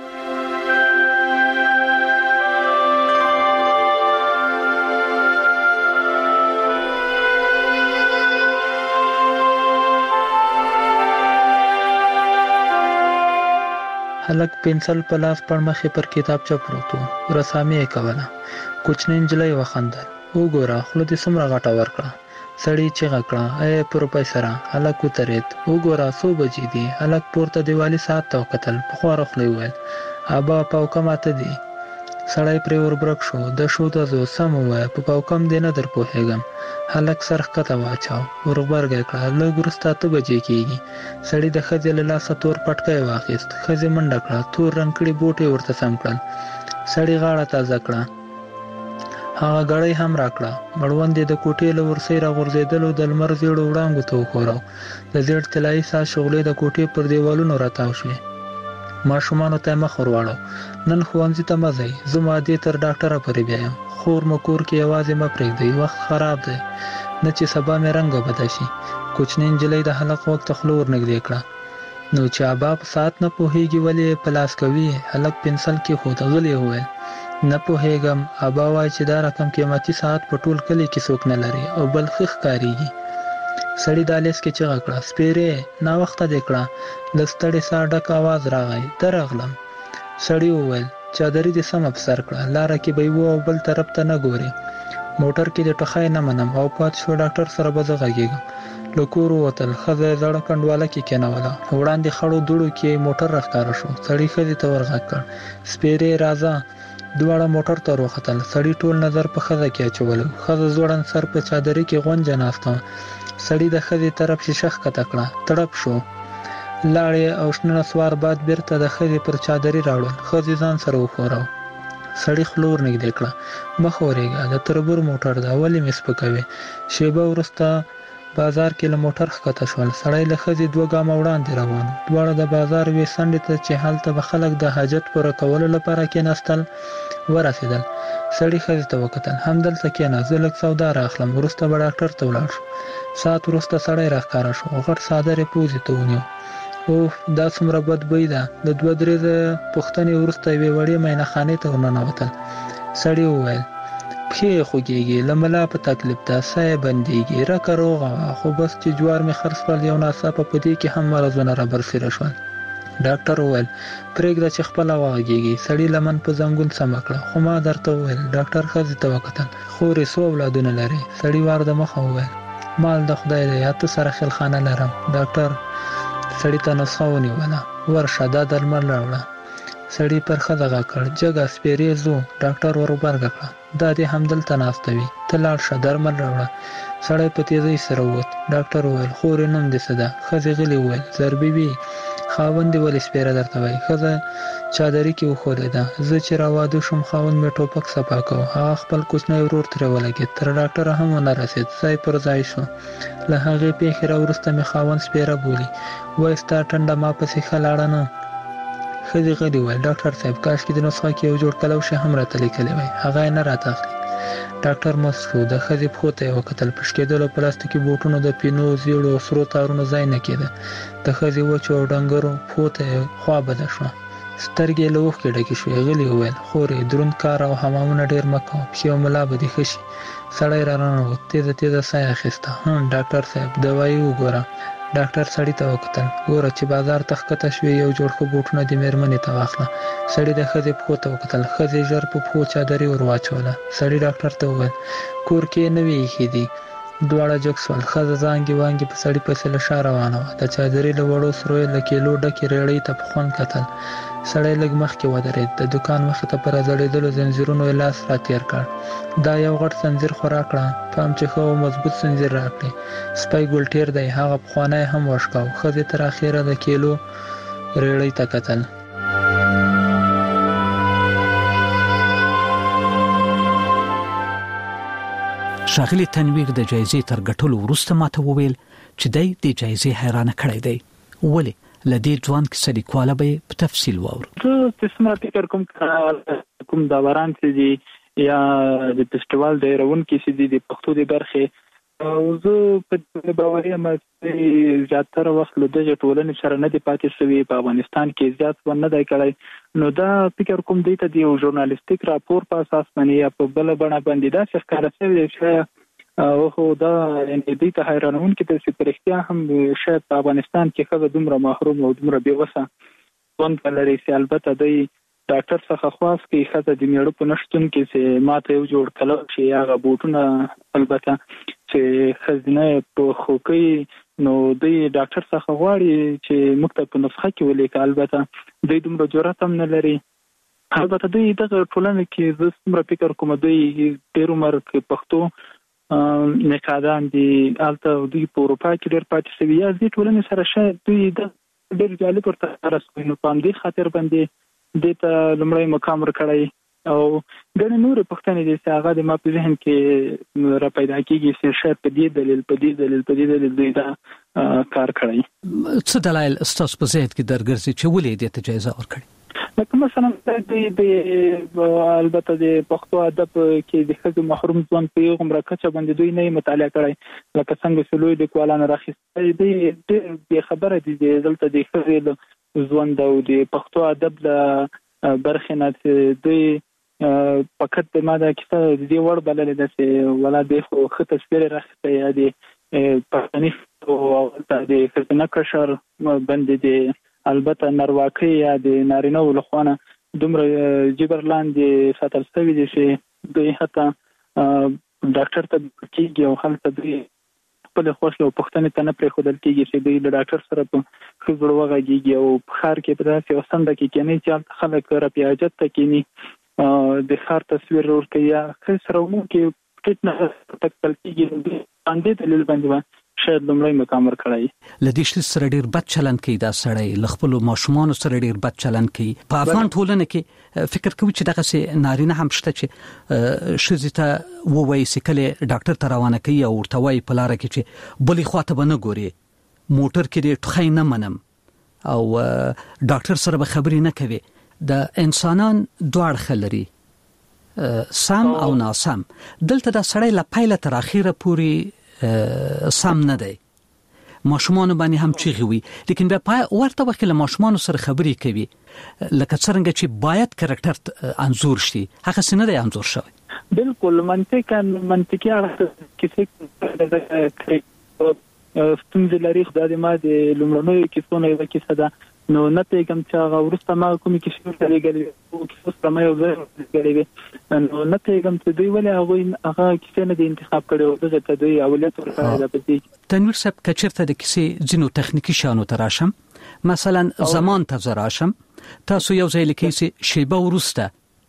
هلک پنسل په لاس پر مخې پر کتابچه پروت و، رسامي یې کوله. کوچنۍ نجلۍ وخندل. وګوره خوله دې څومره غټه ورکړه. سړی چیغه کړه ای پروفیسره. هلک وترید. وګوره څو بجې دي. هلک پورته دیوالي ساعت ته وکتل. په خواره خوله وویل ابا پاوکم اته دي. سړی پرې وربرک شو. د شو د زو سم ووایه په پاوکم دې نه در پوهېږم. هلک سر ښکته واچاو. ورغبرګه کړه. لږ وروسته 8 بجې کېږي. سړي د ښځې له لاسه تور پټکی واخیست. ښځې منډه کړه. تور رنګ کړي بوټي ورته سم کړل. سړي غاړه تازه کړه. هغه غړی هم راکړه. مړوند د کوټې له ورسې راغورځېدلو د لمر زیړو وړانګو ته وښوراو. د زیړ طلایي ساه شغلې د کوټې پر دیوالونو راتاو شوې. ماشومانو ته مخ ورواړو. نن ښوونځي ته مه ځئ. زه مادې تر ډاکټره پورې بیایم. خور مو کور کې یوازې مه پرېږدئ. وخت خراب دی. نه چې سبا مې رنګه بده شي. کوچنۍ نجلۍ د هلک غوږ ته خوله ورنږدې کړه. نو چې ابا په ساعت نه پوهېږي ولې په لاس کوي؟ هلک پنسل کېښود. غلی وویل نه پوهېږم. ابا وایي چې دا رقم قیمتي ساعت په ټول کلي کې څوک نه لري او بل ښه ښکارېږي. سړي دالیز کې چیغه کړه سپېرې ناوخته دې کړه. له ستړې ساه ډک اواز راغی. درغلم. سړي وویل چادري دې سمه په سر کړه. لاره کې به یې او بل طرف ته نه ګورې. موټر کې د ټخی نه منم او پاتې شو ډاکټر سره به زه غږېږم. له کور ووتل. ښځه یې زړه کنډواله کې کېنوله. وړاندې خړو دوړو کې موټر راښکاره شو. سړي ښځې ته ورغږ کړ سپېرې راځه. دواړه موټر ته وروختل. سړي ټول نظر په ښځه کې اچولو. ښځه ځوړند سر په چادري کې غونجه ناسته. سړي د ښځې طرف شیشه ښکته کړه. تړپ شو. لاړې او شنه نسوار باد بیرته د ښځې پر چادري راوړل. ښځې ځان سره وښوراو. سړي خوله ورنږدې کړه. مه ښورېږه د تربور موټر ده ولې مې سپکوې. شېبه وروسته بازار کې له موټر ښکته شول. سړی له ښځې 2 ګامه وړاندې روان. دواړه د بازار یوې څنډې ته چې هلته به خلک د حاجت پوره کولو لپاره کېناستل ورسېدل. سړي ښځې ته وکتل. همدلته کېنه زه لږ سودا راخلم. وروسته به ډاکټر ته ولاړ شو. ساعت وروسته سړی راښکاره شو. غټ څادر یې پوزې ته ونیو. اوف دا څومره بد بوی ده. د 2-3 پوښتنې وروسته یوې وړې میخانې ته ورننوتل. سړي وویل پښې یې خوږېږي. له ملا په تکلیف ده. ساه یې بندېږي. رکه روغه وه خو بس چې جوار مې خرڅ کړل یو ناڅاپه په دې کې هم مرضونه رابرسېره شول. ډاکټر وویل پرېږده چې خپل واغږیږي. سړی لمن په زنګون سم کړ. خو ما درته وویل ډاکټر ښځې ته وکتل. خورې څو اولادونه لري؟ سړی ور د مخه وویل مال د خدای دی، اته سره خلخانه لرم. ډاکټر سړی ته نسخه ونیوله. ورشه دا درمل راوړه. سړی پر ښځه غږ کړ جګه سپېرې ځو. ډاکټر ور وبرګه کړه دا دې همدلته ناسته وي، ته لاړ شه درمل راوړه. سړی په تیزۍ سره ووت. ډاکټر وویل خورې نوم دې څه ده؟ ښځې غلې وویل زربي بي. خاوند دې ولې سپېره درته وایي؟ ښځه چادري کې وښودېده. زه چې راواده شوم خاوند مې ټوپک صفا کو. هغه خپل کوچنی ورور ترې ولګېد. تر ډاکټره هم ونه رسېد. ځای پر ځای شو. له هغې پیښې راوروسته مې خاوند سپېره بولي. وایي ستا ټنډه ما پسې ښه لاړه نه. ښځې غلې وویل ډاکټر صاحب کاشکې د نسخه کې یو جوړ کلوشې هم راته لیکلی وای، هغه یې نه راته اخلي. ډاکټر مسک شو. د ښځې پښو ته یې وکتل. په شکېدلو پلاستیکي بوټونو د پینو زیړو او سرو تارونو ځای نه کېده. د ښځې وچو او ډنګرو پښو ته یې خوا بده شوه. سترګې یې له اوښکې ډکې شوې. غلې وویل خورې دروند کار او حمامونه ډېر مه کوه، پښې او ملا به دې ښه شي. سړی را ننوت. تېزه تېزه ساه یې اخیسته. ډاکټر صاحب دوايي وګوره. ډاکټر سړی ته وکتل. ګوره چې بازار ته ښکته شوې یو جوړ ښه بوټونه دې مېرمنې ته واخله. سړی د ښځې پښو ته وکتل. ښځې ژر په پښو چادري ور واچوله. سړی ډاکټر ته وویل کور کې یې نه وي ایښي دي. دواړه جګ شول. ښځه زانګې وانګې په سړي پسې له شا روانه وه. د چادري له وړو سرو یې له کیلو ډکې ریړۍ ته په خوند کتل. سړی لږ مخکې ودرېد. د دوکان مخې ته په راځړېدلو زنځیرونو یې لاس را تېر کړ. دا یو غټ زنځیر خو راکړه، پام چې ښه او مضبوط زنځیر راکړې. سپی ګلټیر دی، هغه پخوانی هم وشکاو. ښځې تر اخره د کیلو ریړۍ ته کتل. ښاغلي تنویر د جایزې تر ګټلو وروسته ماته وویل چې دی د جایزې حیرانه کړی دی. ولې؟ لدې ځوان کیسه لیکواله به په تفصیل واورو. زه څومره فکر کوم داوران چې دي یا د فستیوال د روونکي چې دي د پښتو د برخې او زه په باوري یم چې زیاتره وخت له دغه ټولنې سره نه دی پاتې شوی. په افغانستان کې زیات څه نه دی کړی. نو دا فکر کوم دی ته د یو ژورنالیستیک راپور په اساس باندې یا په بل بڼه باندې دا څه ښکاره شوی دی چې او دا دې ته حیرانونکي ته چې پر اختیار هم شاید په افغانستان کې خبره دومره محروم او دومره بې وسه ځوان لري چې البته د ډاکټر څخه خواست کوي خاطر د میړه په نشټون کې چې ماته یو جوړ کلو چې هغه بوټونه البته چې خزینه په خوکي نو د ډاکټر څخه غواړي چې مکتب په نسخه کې ولیکي. البته د دومره جرأت هم نه لري. البته د دغه ټولنه کې زه څومره فکر کوم د ډېر عمر کې پښتو نقادان دي البته د اروپا کې ډېر پاتې شوی یا د ټولنې سره شاید دوی د ډېر جالب ورته رسوي. نو په دې خاطر باندې دته لمړی مقام ورکړی او ګڼې نور پښتنې دي چې هغه د ما په ذهن کې را پیدا کیږي چې شاید په دې دلیل دوی دا کار کړی. څه دلایل ستاسو په ذهن کې درګرځي چې ولې دې ته جایزه ورکړي؟ لکه مثلا د البته د پښتو ادب کې د ښځو محروم ځوان په یو عمر کچه باندې دوی نه مطالعه کړی. لکه څنګه چې لوی لیکوالان راخیستي دي د خبره دي دلته د ښځو ځوان د پښتو ادب د برخې نه دوی فقط ما دا کیسه د دې وړ بللې ده چې ولا د خو تصویر راخسته یا د پښتني او د ښځینه کشر باندې د البته نرواکي یا د نارینه ولخوانه دومره جبرلاند ساتل شوی دي چې دوی حتی ډاکټر ته کېږي او هلته دوی خپل خوښ او پښتنې ته نه پرېښودل کېږي چې دوی له ډاکټر سره په ښه زړه وغږېږي او په ښار کې په داسې یو څنډه کې کېني چې هلته خلک رفع حاجت ته کېني د ښار تصویر ورکوي یا ښه سره ومونکې ټیټ نه تکتل کېږي باندې دلیل باندې شاید لمړی مقام ورکړی. لدې شل سره ډیر بد چلند کوي دا سړی ل خپل ماشومان سره ډیر بد چلند کوي. په افغان ټولنه کې فکر کوي چې دغه سي نارینه هم شته چې شزیته ووایي سکله ډاکټر ته روانه کوي او ورته وایي په لار کې چې بلې خواته بنه ګوري موټر کې دې ټخی نه منم او ډاکټر سره به خبرې نه کوي. د انسانان دوړ خلري سم او ناسم. دلته دا سړی لا پایله تر اخیره پوری سم نه دی. ماشومان باندې هم چیغي وي لیکن به ورته وخت له ماشومان سره خبرې کوي لکه څنګه چې باید کریکټر انزور شي هغه څنګه دی انزور شوی. بالکل منطقي اړخ کې څه ستونزې لري. خدای دې ما د لومړنیو کیسو نه یو کیسه ده نو نه پیغام چې هغه ورسته ما کومې کې شروع کړی او کیسه سره مې وزرګلې نو نه پیغام ته دوی ولې هغه کیسه نه دی انتخاب کړو دغه ته دوی اولت ورته پدې تنویر صاحب کچرته د کیسې ځینو تخنیکی شانو تراشم مثلا زمان ته زراشم تاسو یو ځای لیکئ چې شیبه ورسته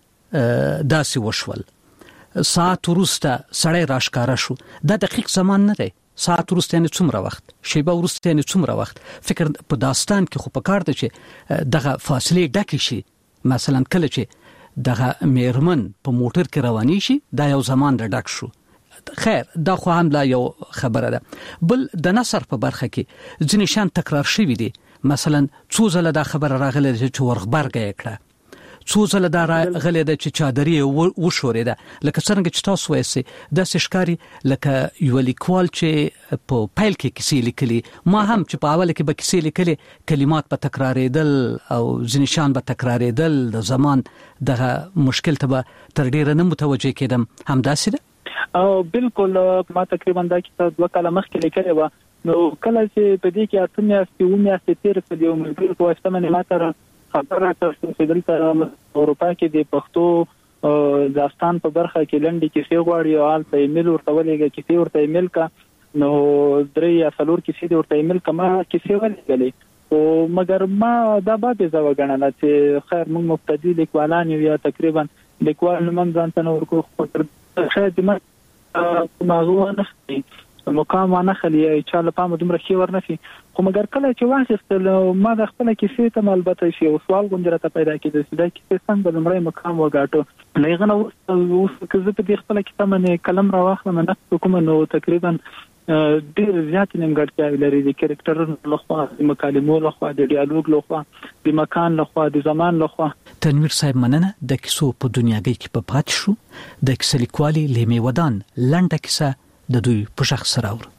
داسې وشول ساعت ورسته سړی راشکاره شو دا دقیق زمان نه دی ساعت ورسته یعنی څومره وخت شیبه ورسته یعنی څومره وخت فکر په داستان کې خو په کار ده چې دغه فاصله ډکه شي مثلا کله چې دغه میرمن په موټر کې رواني شي دا یو زمان ډک شو خیر دا خو هم لا یو خبره ده بل د نثر په برخه کې ځینې شان تکرار شوی دي مثلا څو ځله دا خبره راغله چې ورغبرګه کړه څو ځله دا غلې د چادرې وشورېده لکه څنګه چې تاسو وایي د سشکاري لکه یو لیکوال چې په پایل کې کیسې لیکلي ما هم چې په اول کې به کیسې لیکلي کلمات په تکرارېدل او ځینې شان به تکرارېدل د زمان دغه مشکل ته به تر ډیره نه متوجه کېدم همداسې ده او بالکل ما تقریبا دا کیسه 2 کاله مخکې لیکلې و نو کله چې په دې کې اته میاشتې و میاشتې تیر کړې او موږ په واسطه باندې ماته خبره تاسو چې دلته اروپا کې د پښتو داستان په برخه کې لنډي کیسې غواړي او حال په ایمیل ورته ولېږي کیسې ورته ایمیل کا نو 3 یا 4 کیسې ورته ایمیل کما کیسې ولېږلې او مګر ما دا به زو غننه چې خیر موږ مبتدی لیکوالان یا تقریبا لیکوال موږ ځانته نور کو شاید ما موضوع نه مقام نه خلی چې له پام دومره خي ورنفي خو مګر کله چې واخیستل ما د خپل کیسې ته البته شی او سوال غونډه ته پیدا کېده چې دا کیسه څنګه لمړی مقام وګاټو نه غنه اوس کزه په خپل کیسه باندې قلم را واخلم نه کوم نو تقریبا ډیر زیات نیمګړتیا لري د کریکټر لخوا د مکالمو لخوا د ډیالوګ لخوا د مکان لخوا د زمان لخوا تنویر صاحب مننه د کیسو په دنیاګۍ کې په پات شو د کیسې لیکوالي لیمه ودان لنډه کیسه د دوی په شخص سره اور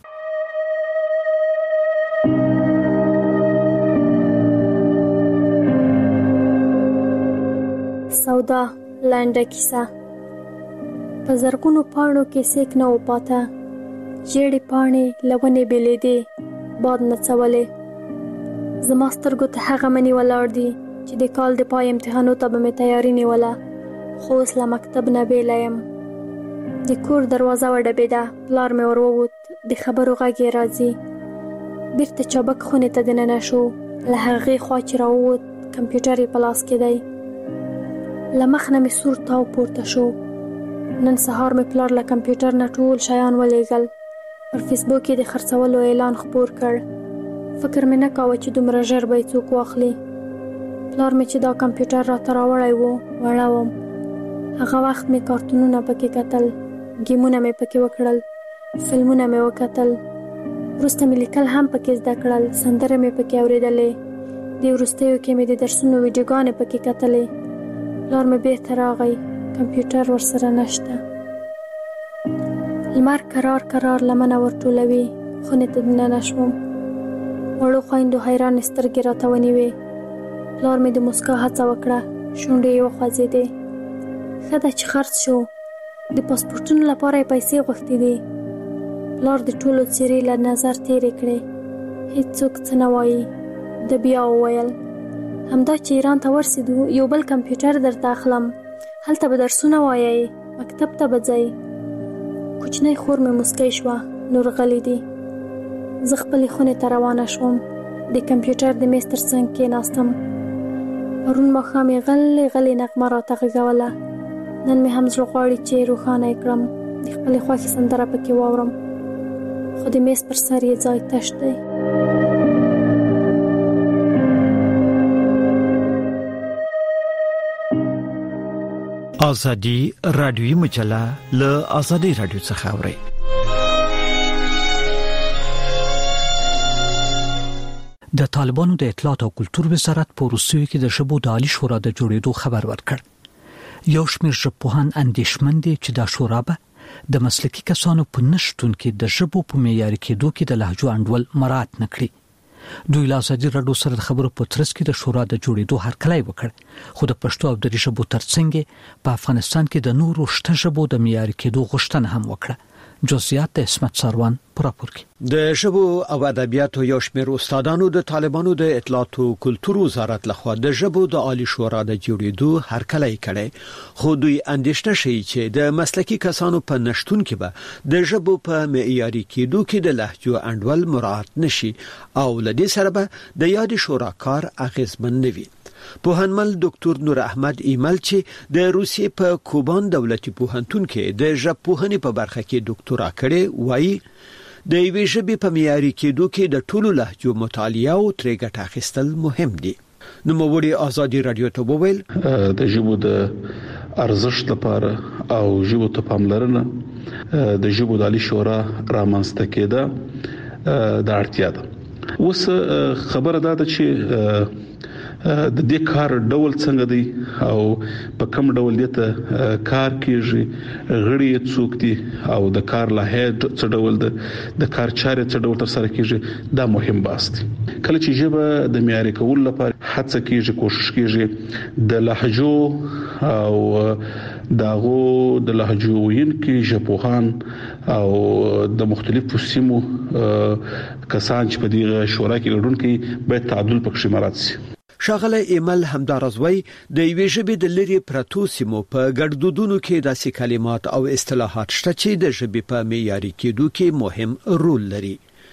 سودا لنډه کیسه په زرګونو پاڼو کې سیک نه و پاته جېړې پاڼې لونې بلې دي باد نڅولې زما سترګو ته هغه منی ولاړ دي چې د کال د پای امتحانو ته به مې تیاری نیوله خو اوس له مکتب نه بیله یم د کور دروازه وډبېده پلار مې ور ووت د خبرو غږ یې راځي بیرته چابک خونې ته دننه شو له هغې خوا چې راووت کمپیوټر یې په لاس کې دی له مخ نه مې سور تاو پورته شو نن سهار مې پلار له کمپیوټر نه ټول شیان ولیږل پر فیسبوک یې د خرڅولو اعلان خپور کړ فکر مې نه کاوه چې دومره ژر به یې څوک واخلي پلار مې چې دا کمپیوټر راته راوړی و وړه وم هغه وخت مې کارتونونه پکې کتل ګیمونه مې پکې وکړل فلمونه مې وکتل وروسته مې لیکل هم پکې زده کړل سندرې مې پکې اورېدلې د وروستیو کې مې د درسونو ویډیوګانې پکې کتلې پلار مې بېرته راغی کمپیوټر ورسره نشته لمر کرار کرار لمنه ورټولوي خونې ته دننه شوم وړو خویندو حیرانې سترګې راته ونیوې پلار مې د مسکا هڅه وکړه شونډې یې وخوځېدې ښه ده چې خرڅ شو د پاسپورټونو لپاره یې پیسې غوښتې دي پلار د ټولو څېرې له نظر تېرې کړې هېڅوک څه نه وایي ده بیا وویل همدا چې ایران ته ورسېدو یو بل کمپیوټر درته اخلم هلته به درسونه وایئ مکتب ته به ځئ کوچنۍ خور مې مسکی شوه نور غلی دي زه خپلې خونې ته روانه شوم د کمپیوټر د میز تر څنګ کېناستم پرون ماښام یې غلې غلې نغمه راته غږوله نن مې هم زړه غواړي چې روښانه یې کړم د خپلې خوښې سندره پکې واورم خو د میز پر سر یې ځای تش دی ازادي رادیوي مجله له ازادي رادیو څخه اوري د طالبانو د اطلاعات او کلتور وزارت په روسیې کې د ژبو د عالی شورا د جوړېدو خبر ورکړ یو شمېر ژبپوهان اندېښمن دي چې دا شورا به د مسلکي کسانو په نشټون کې د ژبو په معیاري کېدو کې د لهجو انډول مراعات نکړي دوی له ازادي رادیو سره د خبرو په ترڅ کې د شورا د جوړېدو هرکلی وکړ خو د پښتو او دري ژبو ترڅنګ په افغانستان کې د نورو شته ژبو د معیاري کېدو غوښتنه هم وکړه جزئیات د اسمت سروان پراپور کی د ژبو او ادبیاتو یو شمېر استادانو د طالبانو د اطلاعات او کلتور وزارت لخوا د ژبو د عالی شورا د جوړېدو هرکلی کړي خو دوی اندېښنه شي چې د مسلکي کسانو په نشټون کې به د ژبو په معیاري کېدو کې د لهجو انډول مراعات نشي او لدې سره به د یاد شورا کار اغیزمن نه وي. پوهنمل ډاکټر نور احمد ایمل چې د روسیې په کوبان دولتي پوهنتون کې د ژبپوهنې په برخه کې ډاکټورا کړې وایي د یوې ژبې په معیاري کېدو کې د ټولو لهجو مطالعه او ترې ګټه اخیستل مهم دي. نوموړي ازادي رادیو ته وویل د ژبو د ارزښت لپاره او ژبو ته پاملرنه د ژبو د عالی شورا رامنځته کېده د اړتیا ده. اوس خبره ده چې د دې کار ډول څنګه دی او په کوم ډول دې ته کار کیږي غړي څوک دي او د کار لایحه څه ډول د کار چارې څه ډول تر سره کیږي دا مهم بحث دی. کله چې ژبه د معیاري کول لپاره هڅه کیږي کوشش کیږي د لهجو او داغو د لهجو وینکي ژبپوهان او د مختلفو سیمو کسان چې په دې شورا کې ګډون کوي باید تعادل پکې مراعات شي. شاغله ایمل همدارزوی د یوې ژبې د لری پرتو سیمو په ګډوډونو کې داسې کلمات او اصطلاحات شته چې د ژبې په معیاري کېدو کې مهم رول لري.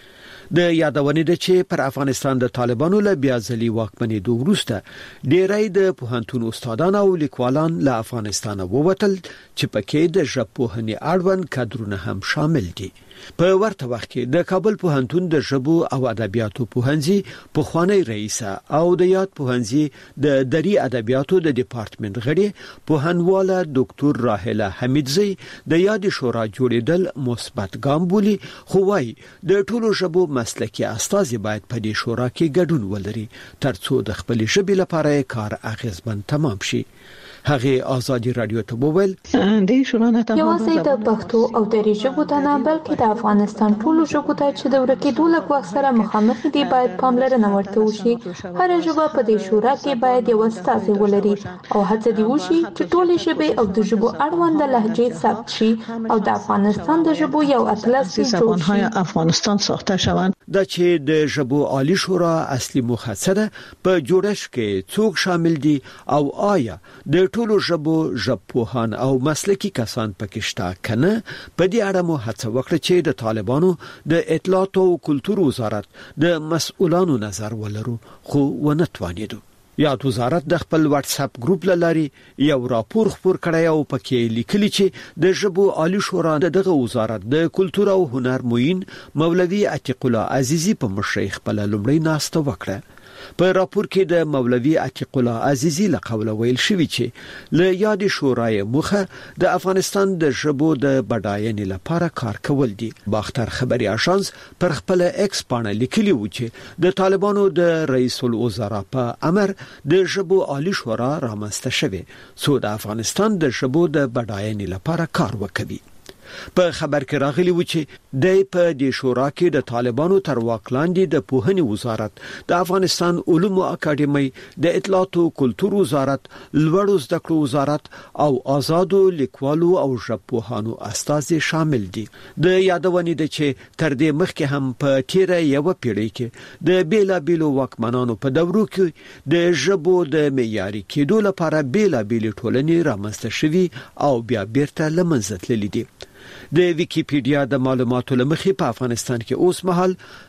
د یادونې ده چې پر افغانستان د طالبانو له بیا ځلي واکمنېدو وروسته ډېری د پوهنتون استادان او لیکوالان له افغانستان ووتل چې پکې د ژبپوهنې اړوند کادرونه هم شامل دي. په ورته وخت کې د کابل پوهنتون د ژبو او ادبیاتو پوهنځي پخوانی رئیس او د یاد پوهنځي د دري ادبیاتو د ډپارټمنټ غړي پوهنواله ډاکټر راهله حمیدزی د یاد شورا جوړیدل مثبت ګام بولي خو وايي د ټولو ژبو مسلکي استازي باید په دې شورا کې ګډون ولري ترڅو د خپل ژبې لپاره کار اغیزمن تمام شي. هغه ازادي رادیو ته وویل د شورا نه ته یوازې د پښتو او دري ژبو ته نه بلکې د افغانستان ټولو ژبو ته چې د ورکېدو له ګواښ سره مخامخ دي باید پاملرنه ورته وشي. هر ژبه په دې شورا کې باید یو استازی ولري او هڅه دی وشي چې ټولې ژبې او د ژبو اړوند لهجې ثبت شي او د افغانستان د ژبو یو اطلس جوړ شي. افغانستان ساخته شوند دا چې د ژبو عالی شورا اصلي موخه څه ده په جوړښت کې څوک شامل دي او آیا د ټولو ژبو ژبپوهان او مسلکي کسان پکې شته کنه. په دې اړه مو هڅه وکړه چې د طالبانو د اطلاعات او کلتور وزارت د مسؤلانو نظر ولرو خو ونه توانیدو. یاد وزارت د خپل واتس اپ ګروپ لاري یو راپور خبر کړی او پکې لیکلي چې د ژبو عالی شورا دغه وزارت د کلتور او هنر موین مولوي عتیق الله عزیزی په مشرۍ خپل لومړی ناسته وکړه. په راپور کې د مولوي عتیق الله عزیزی له قوله ویل شوی چې له یاد شورای مخه د افغانستان د ژبو د بډاینې لپاره کار کول دي. باختر خبري اژانس پر خپل ایکس باندې لیکلی و چې د طالبانو د رئیس الوزرا په امر د ژبو عالی شورا رامنځته شوه څو د افغانستان د ژبو د بډاینې لپاره کار وکړي. په خبر کې راغلی و چې د په دې شورا کې د طالبانو تر واک لاندې د پوهنې وزارت، د افغانستان علومو اکاډمي، د اطلاعات او کلتور وزارت، لوړو زده کړو وزارت او آزادو لیکوالو او ژبپوهانو استازي شامل دي. د یادونې ده چې تر دې مخکې هم په تیره یو پیړۍ کې د بیلابیلو واکمنانو په دورو کې د ژبو د معیاري کېدو لپاره بیلابیل ټولنې رامنځته شوي او بیا بیرته له منځه تللي دي. د ویکیپیډیا د معلوماتو لمخې په افغانستان کې اوس مهال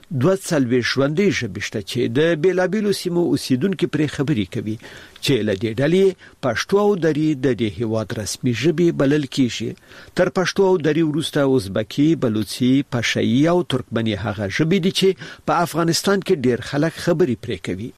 240 ژوندۍ ژبې شته چې د بیلابیلو سیمو اوسیدونکو پرې خبرې کوي چې له دې ډلې پښتو او دري د دې هیواد رسمي ژبې بلل کیږي. تر پښتو او دري وروسته ازبکی، بلوچي، پشايي او ترکمني هغه ژبې دي چې په افغانستان کې ډېر خلک خبرې پرې کوي.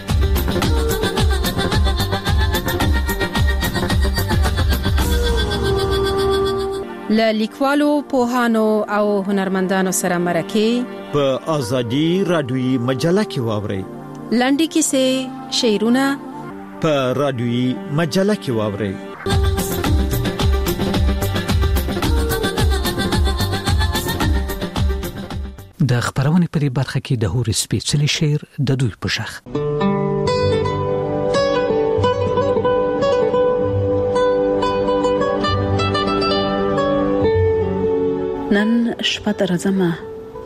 له لیکوالو، پوهانو او هنرمندانو سره مرکه په ازادي رادیوي مجله کې واوري. لنډي کیسې، شعرونه په رادیوي مجله کې واوري. د خبرونې په برخه کې د هوري سپیشل شعر د دوی په شخ. نن شپه درځم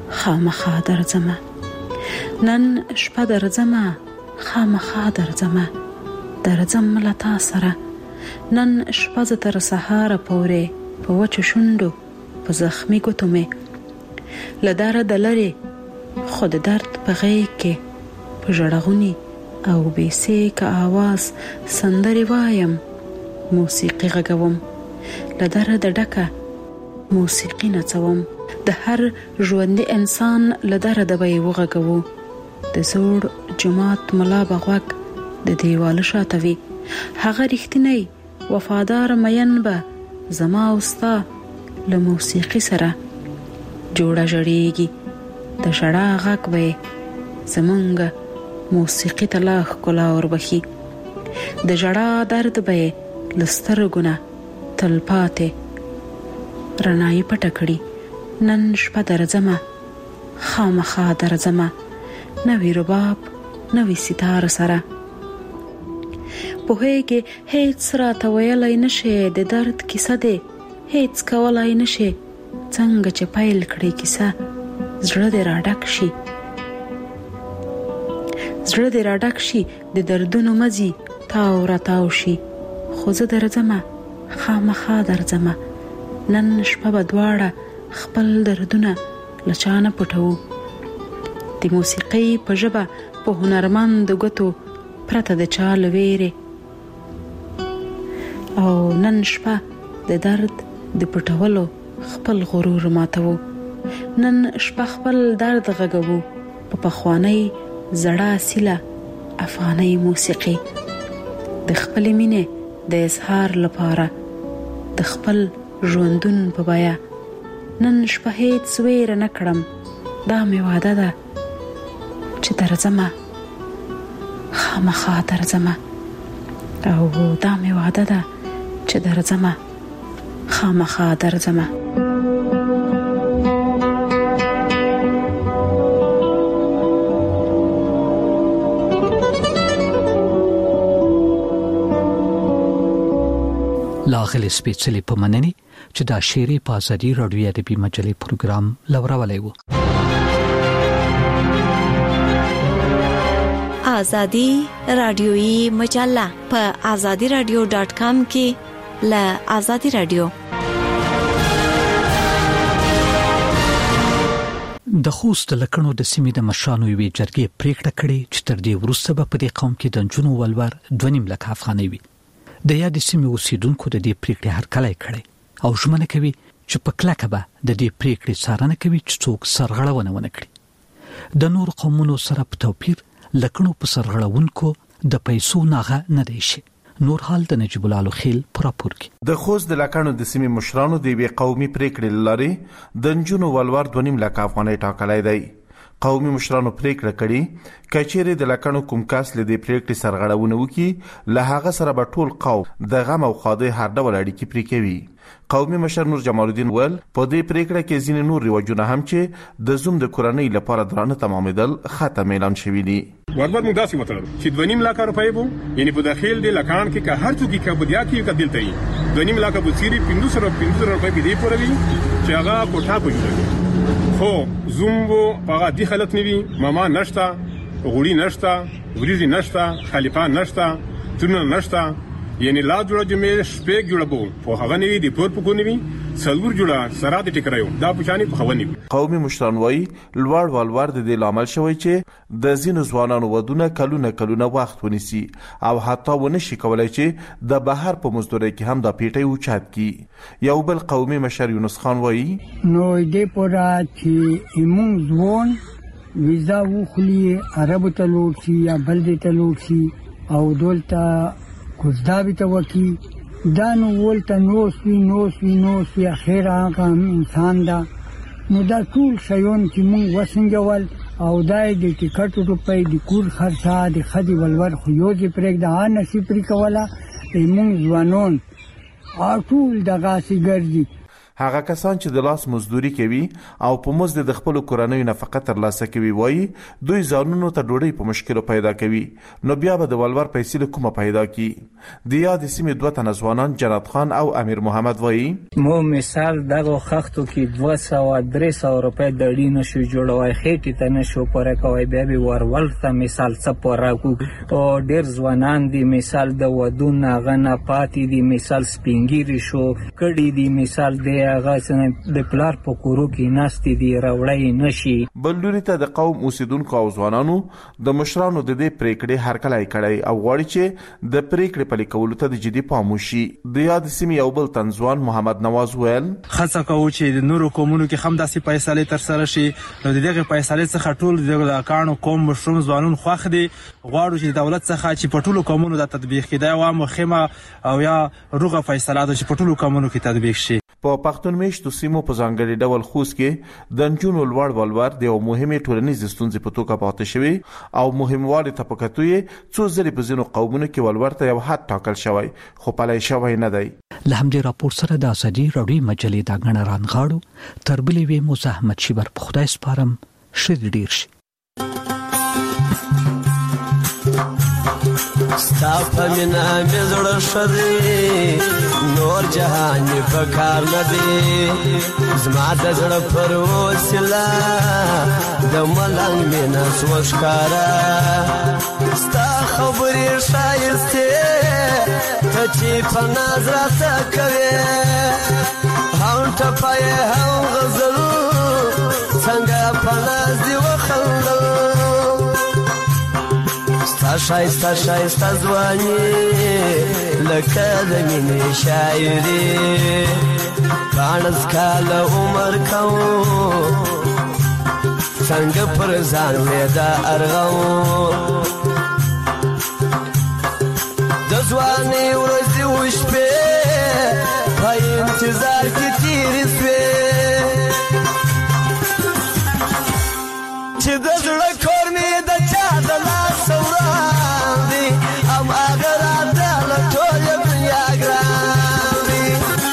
خامخا درځم نن شپه درځم خامخا درځم لتا سره نن شپه ز تر سهار پورې په وچ شوندو په زخمی ګوتو مې لدار دلری خود درد په غیږ کې په ژړغونی او بیسې کا आवाज سندري وایم موسیقي غږوم لدار د ډکه موسیقي نڅوم د هر ژوندي انسان لدار د وی وغږو د زوړ جماعت ملا بغوک د دیوال شاتوي هغه رښتینی وفادار مین به زما اوستا له موسیقي سره جوړه جوړیږي د شړا غږ به زمونږ موسیقي تلاخ کولا اور بخي د جړا درد به لستر ګنا تلپاته رنای پټکړي نن شپه درځم خامخا درځم نوې رباب نوې ستار سره په هیګه هیڅ راته ویلای نشي د درد کیسه ده هیڅ کولای نشي څنګه چې پایل کړي کیسه زړه دې راډک شي د دردونو مزي تاو راتاو شي خو زه درځم خامخا درځم نن شپه به دواړه خپل دردونه لچانه پټو د موسیقي په ژبه په هنرمند ګوتو پرته د چا لويره او نن شپه د درد د پټولو خپل غرور ماتو نن شپه خپل درد غږو په پخوانی زړه سیله افغاني موسیقي د خپل مینې د اظهار لپاره د خپل ژوندون په بیا نن شپه هیڅ ویر نه کړم دا مې وعده ده چې درځم خامخا درځم او دا مې وعده ده چې درځم خامخا درځم لاغل سپیڅلی په منني چې دا شيري په ازادي رادیو ادبي مجلې پروګرام لورولای وو ازادي رادیوي مجله په azadiradio.com کې ل ازادي رادیو د خوست لکړو د سیمې د مشرانو یوې جرګې پریکړه کړې چې تر دې وروسته به په دې قوم کې د جنونو ولور 2.5 لک افغانۍ وي د یاد سیمې اوسیدونکو د دې پریکړې هرکلی کړي او ژمنه کوي چې په کلکه به د دې پریکړې څارنه کوي چې څوک سرغړونه ونه کړي د نور قومونو سره په توپیر لکړو په سرغړونکو د پیسو ناغه نه دی شي نور حال د نجیب الله خیل پراپور کې د خوست د لکړو د سیمې مشرانو د وی قومي پریکړې لاري د جنونو ولور 2.5 لک افغانۍ ټاکلای دی قومي مشرانو پریکړه کړې کچېره د لکړو کوم کس لدې پریکړې سرغړونه وکي له هغه سره به ټول قوم د غم او خاده هر ډول اړیکې پرې کوي قومي مشر نور جمال الدین ول په دې پریکړه کې ځینې نور ریواجونه هم چې د زوم د کورنۍ لپاره درانه تمامېدل ختم اعلان شوی دي وربد موږ داسې وتل چې 2.5 لک روپۍ وو یعنی په داخل د لکان کې که هر څوک کې بدیا کې کدل ته 2.5 لک په سری 500 روپۍ کې دی پورې چې هغه کوټه پوجوي خو زوم وو هغه د خلک نیوي ماما نشتا غوړي نشتا وريزي نشتا خلیفہ نشتا تونه نشتا یعنی لا جوړه جمع شپږ جوړبو په هغه نیوي د پور په کونی څلور جوړه سره د ټکرایو دا پوښانی په خونی قومي مشران وای لوړ والور د لامل شوی چې د زینو ځوانانو ودونه کلونه وخت ونیسي او حتی ونه شي کولای چې د بهر په مزدوري کې هم د پیټي اوچات کی یو بل قومي مشر یونس خان وای نو دې پورا چې ایمون ځوان ویزا وخلی عربو ته لوټي یا بلدې ته لوټي او دولته کوزداوی ته وکی دانو ولته نوسوي اخر هغه انسان دا نو دا ټول شیون چې مونږ وسنګول او دای د ټیکټ روپۍ د کور خرڅه د خدي ولور خو یو دې پرېګ د نصیب پرې کوله مونږ ځوانون ټول دغه سي ګرځي هغه کسان چې د لاس مزدوري کوي او په مزد د خپل کورنۍ نفقه ترلاسه کوي وایي دوی ځانونو ته ډوډۍ په مشکل پیدا کوي، نو بیا به د ولور پیسې له کومه پیدا کی؟ د یاد سیمې دوه تن ځوانان جنت خان او امیر محمد وایي مو مثال دغه خښتو کې 200-300 روپۍ د ډی نشو جوړوي، خېټې ته نشو پوره کوي، بیا به ورولته مثال څه پوره کو او ډیر ځوانان دي مثال د ودون غنه پاتې دي، مثال سپینګيري شو کړي دي، مثال د هغه د پلار په کورو کې ناستې دي راوړی نشي. بلوري ته د قوم اوسیدونکو او ځوانانو د مشرانو د دې پریکړې هرکلی کړی او غواړي چې د پریکړې پلي کولو ته د جدي پام وشي. د یاد سیمې یو بل تنځوان محمد نواز ویل خاصه کوو چې د نورو قومونو کې هم داسې فیصلې تر سره شي، نو دغه فیصلې څخه ټول د کانو قوم مشروم ځوانون خوښ دي، غواړو چې دولت څخه چې په ټولو قومونو د تطبیق کېدای و مخمه او یا روغه فیصله ده چې په ټولو قومونو کې تطبیق شي. په پښتون میشتو سیمو په ځانګړي ډول خوست کې د نجونو لوړ ولور د یو مهمې ټولنیزې ستونزې په توګه پاتې شوی او مهموالي ته په کتو یې څو ځلې په ځینو قومونو کې ولور ته یو حد ټاکل شوی خو پلی شوی نه دی. له همدې راپور سره د ازادي راډیو مجلې د غنړ رانغاړو تر بلې وی موسی احمد شیبر په خدای سپارم شری ډیر شي. ستا په مینا مې زړه ښه دی نور جهان مې په کار نه دی زما د زړه پر وسیله د ملنګ مینه سوه ښکاره ستا خبرې ښایستې ته چې په ناز راته کوې هم ټپه یې هم غزل څنګه په ناز دې وخندل شایسته شایسته ځواني لکه د مینې شاعري پاڼس کاله عمر کوم څنګه پر ځان مې دا ارغوم د ځوانۍ ورځې وشپې په انتظار کې تېرې سوې چې د زړه کور مې د چا د لاس وړاندې هم هغه راته له ټوله دنیا ګران دی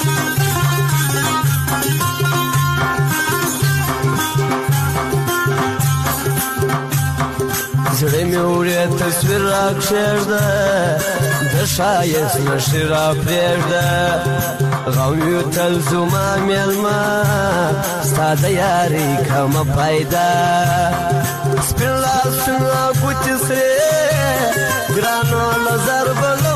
زړه مې وړې تصویر راکښېږده د ښایست نښې راپرېږده غم یو تل زما مېلمه ستا د یارۍ کمه پیدا سپین لاسونه ګوتې سرې ګرانو نظر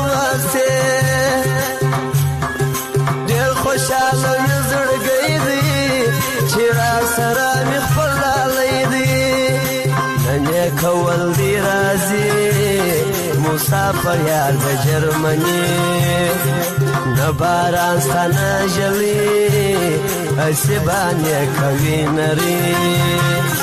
بلوسې ډېر خوشحاله مې زړګی دی چې را سره مې خپل لالی دی نن یې کول دی راځي مسافر یار د جرمني نه باران ستا نه ژلي هسې باندې کوي نري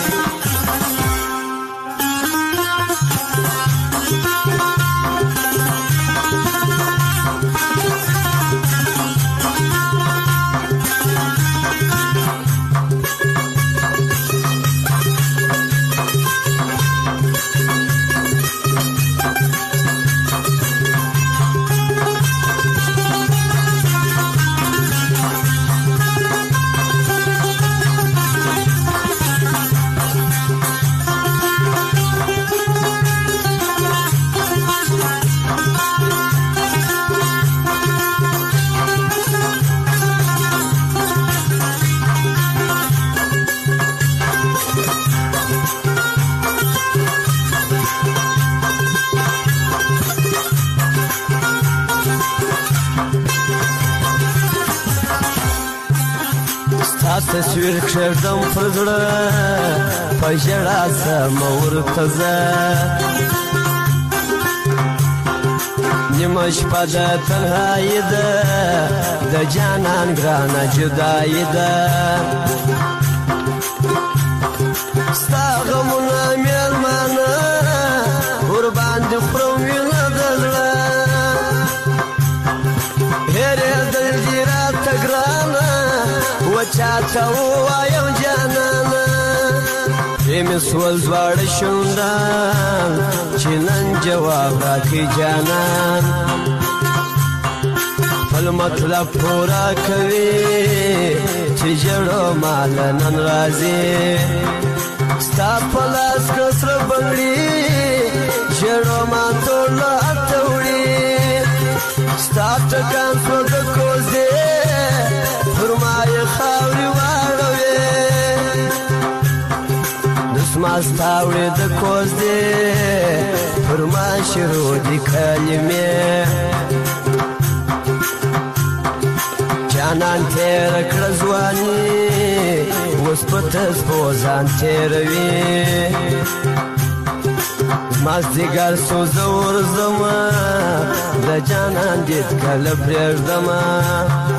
تصویر کښېږدم پر زړه په ژړا ځم ورته زه نیمه شپه د تنهایي ده د جانان ګرانه جدایي ده ستا غمونه مېلمانه ورباندې خورم وینه د زړه هېرېدل دي راته ګرانه وچاته ووایم جانانه پرې مې سول دواړه شونډان چې نن جواب راکړي جانان خپل مطلب پورا کوي چې جوړو مال نن راځي ستا په لاس کسر بنګړي جوړو ما ټول اتوړي ستا ټکان څو د کوزه فرمای خاوري واړوي دسما ستاوړي د کوزه فرمای شروع دي کلمه جانان تیر کړزواني وس پتس بوزان تیروي مازدیګر سوزور زما د جانان دې کله پرېږدم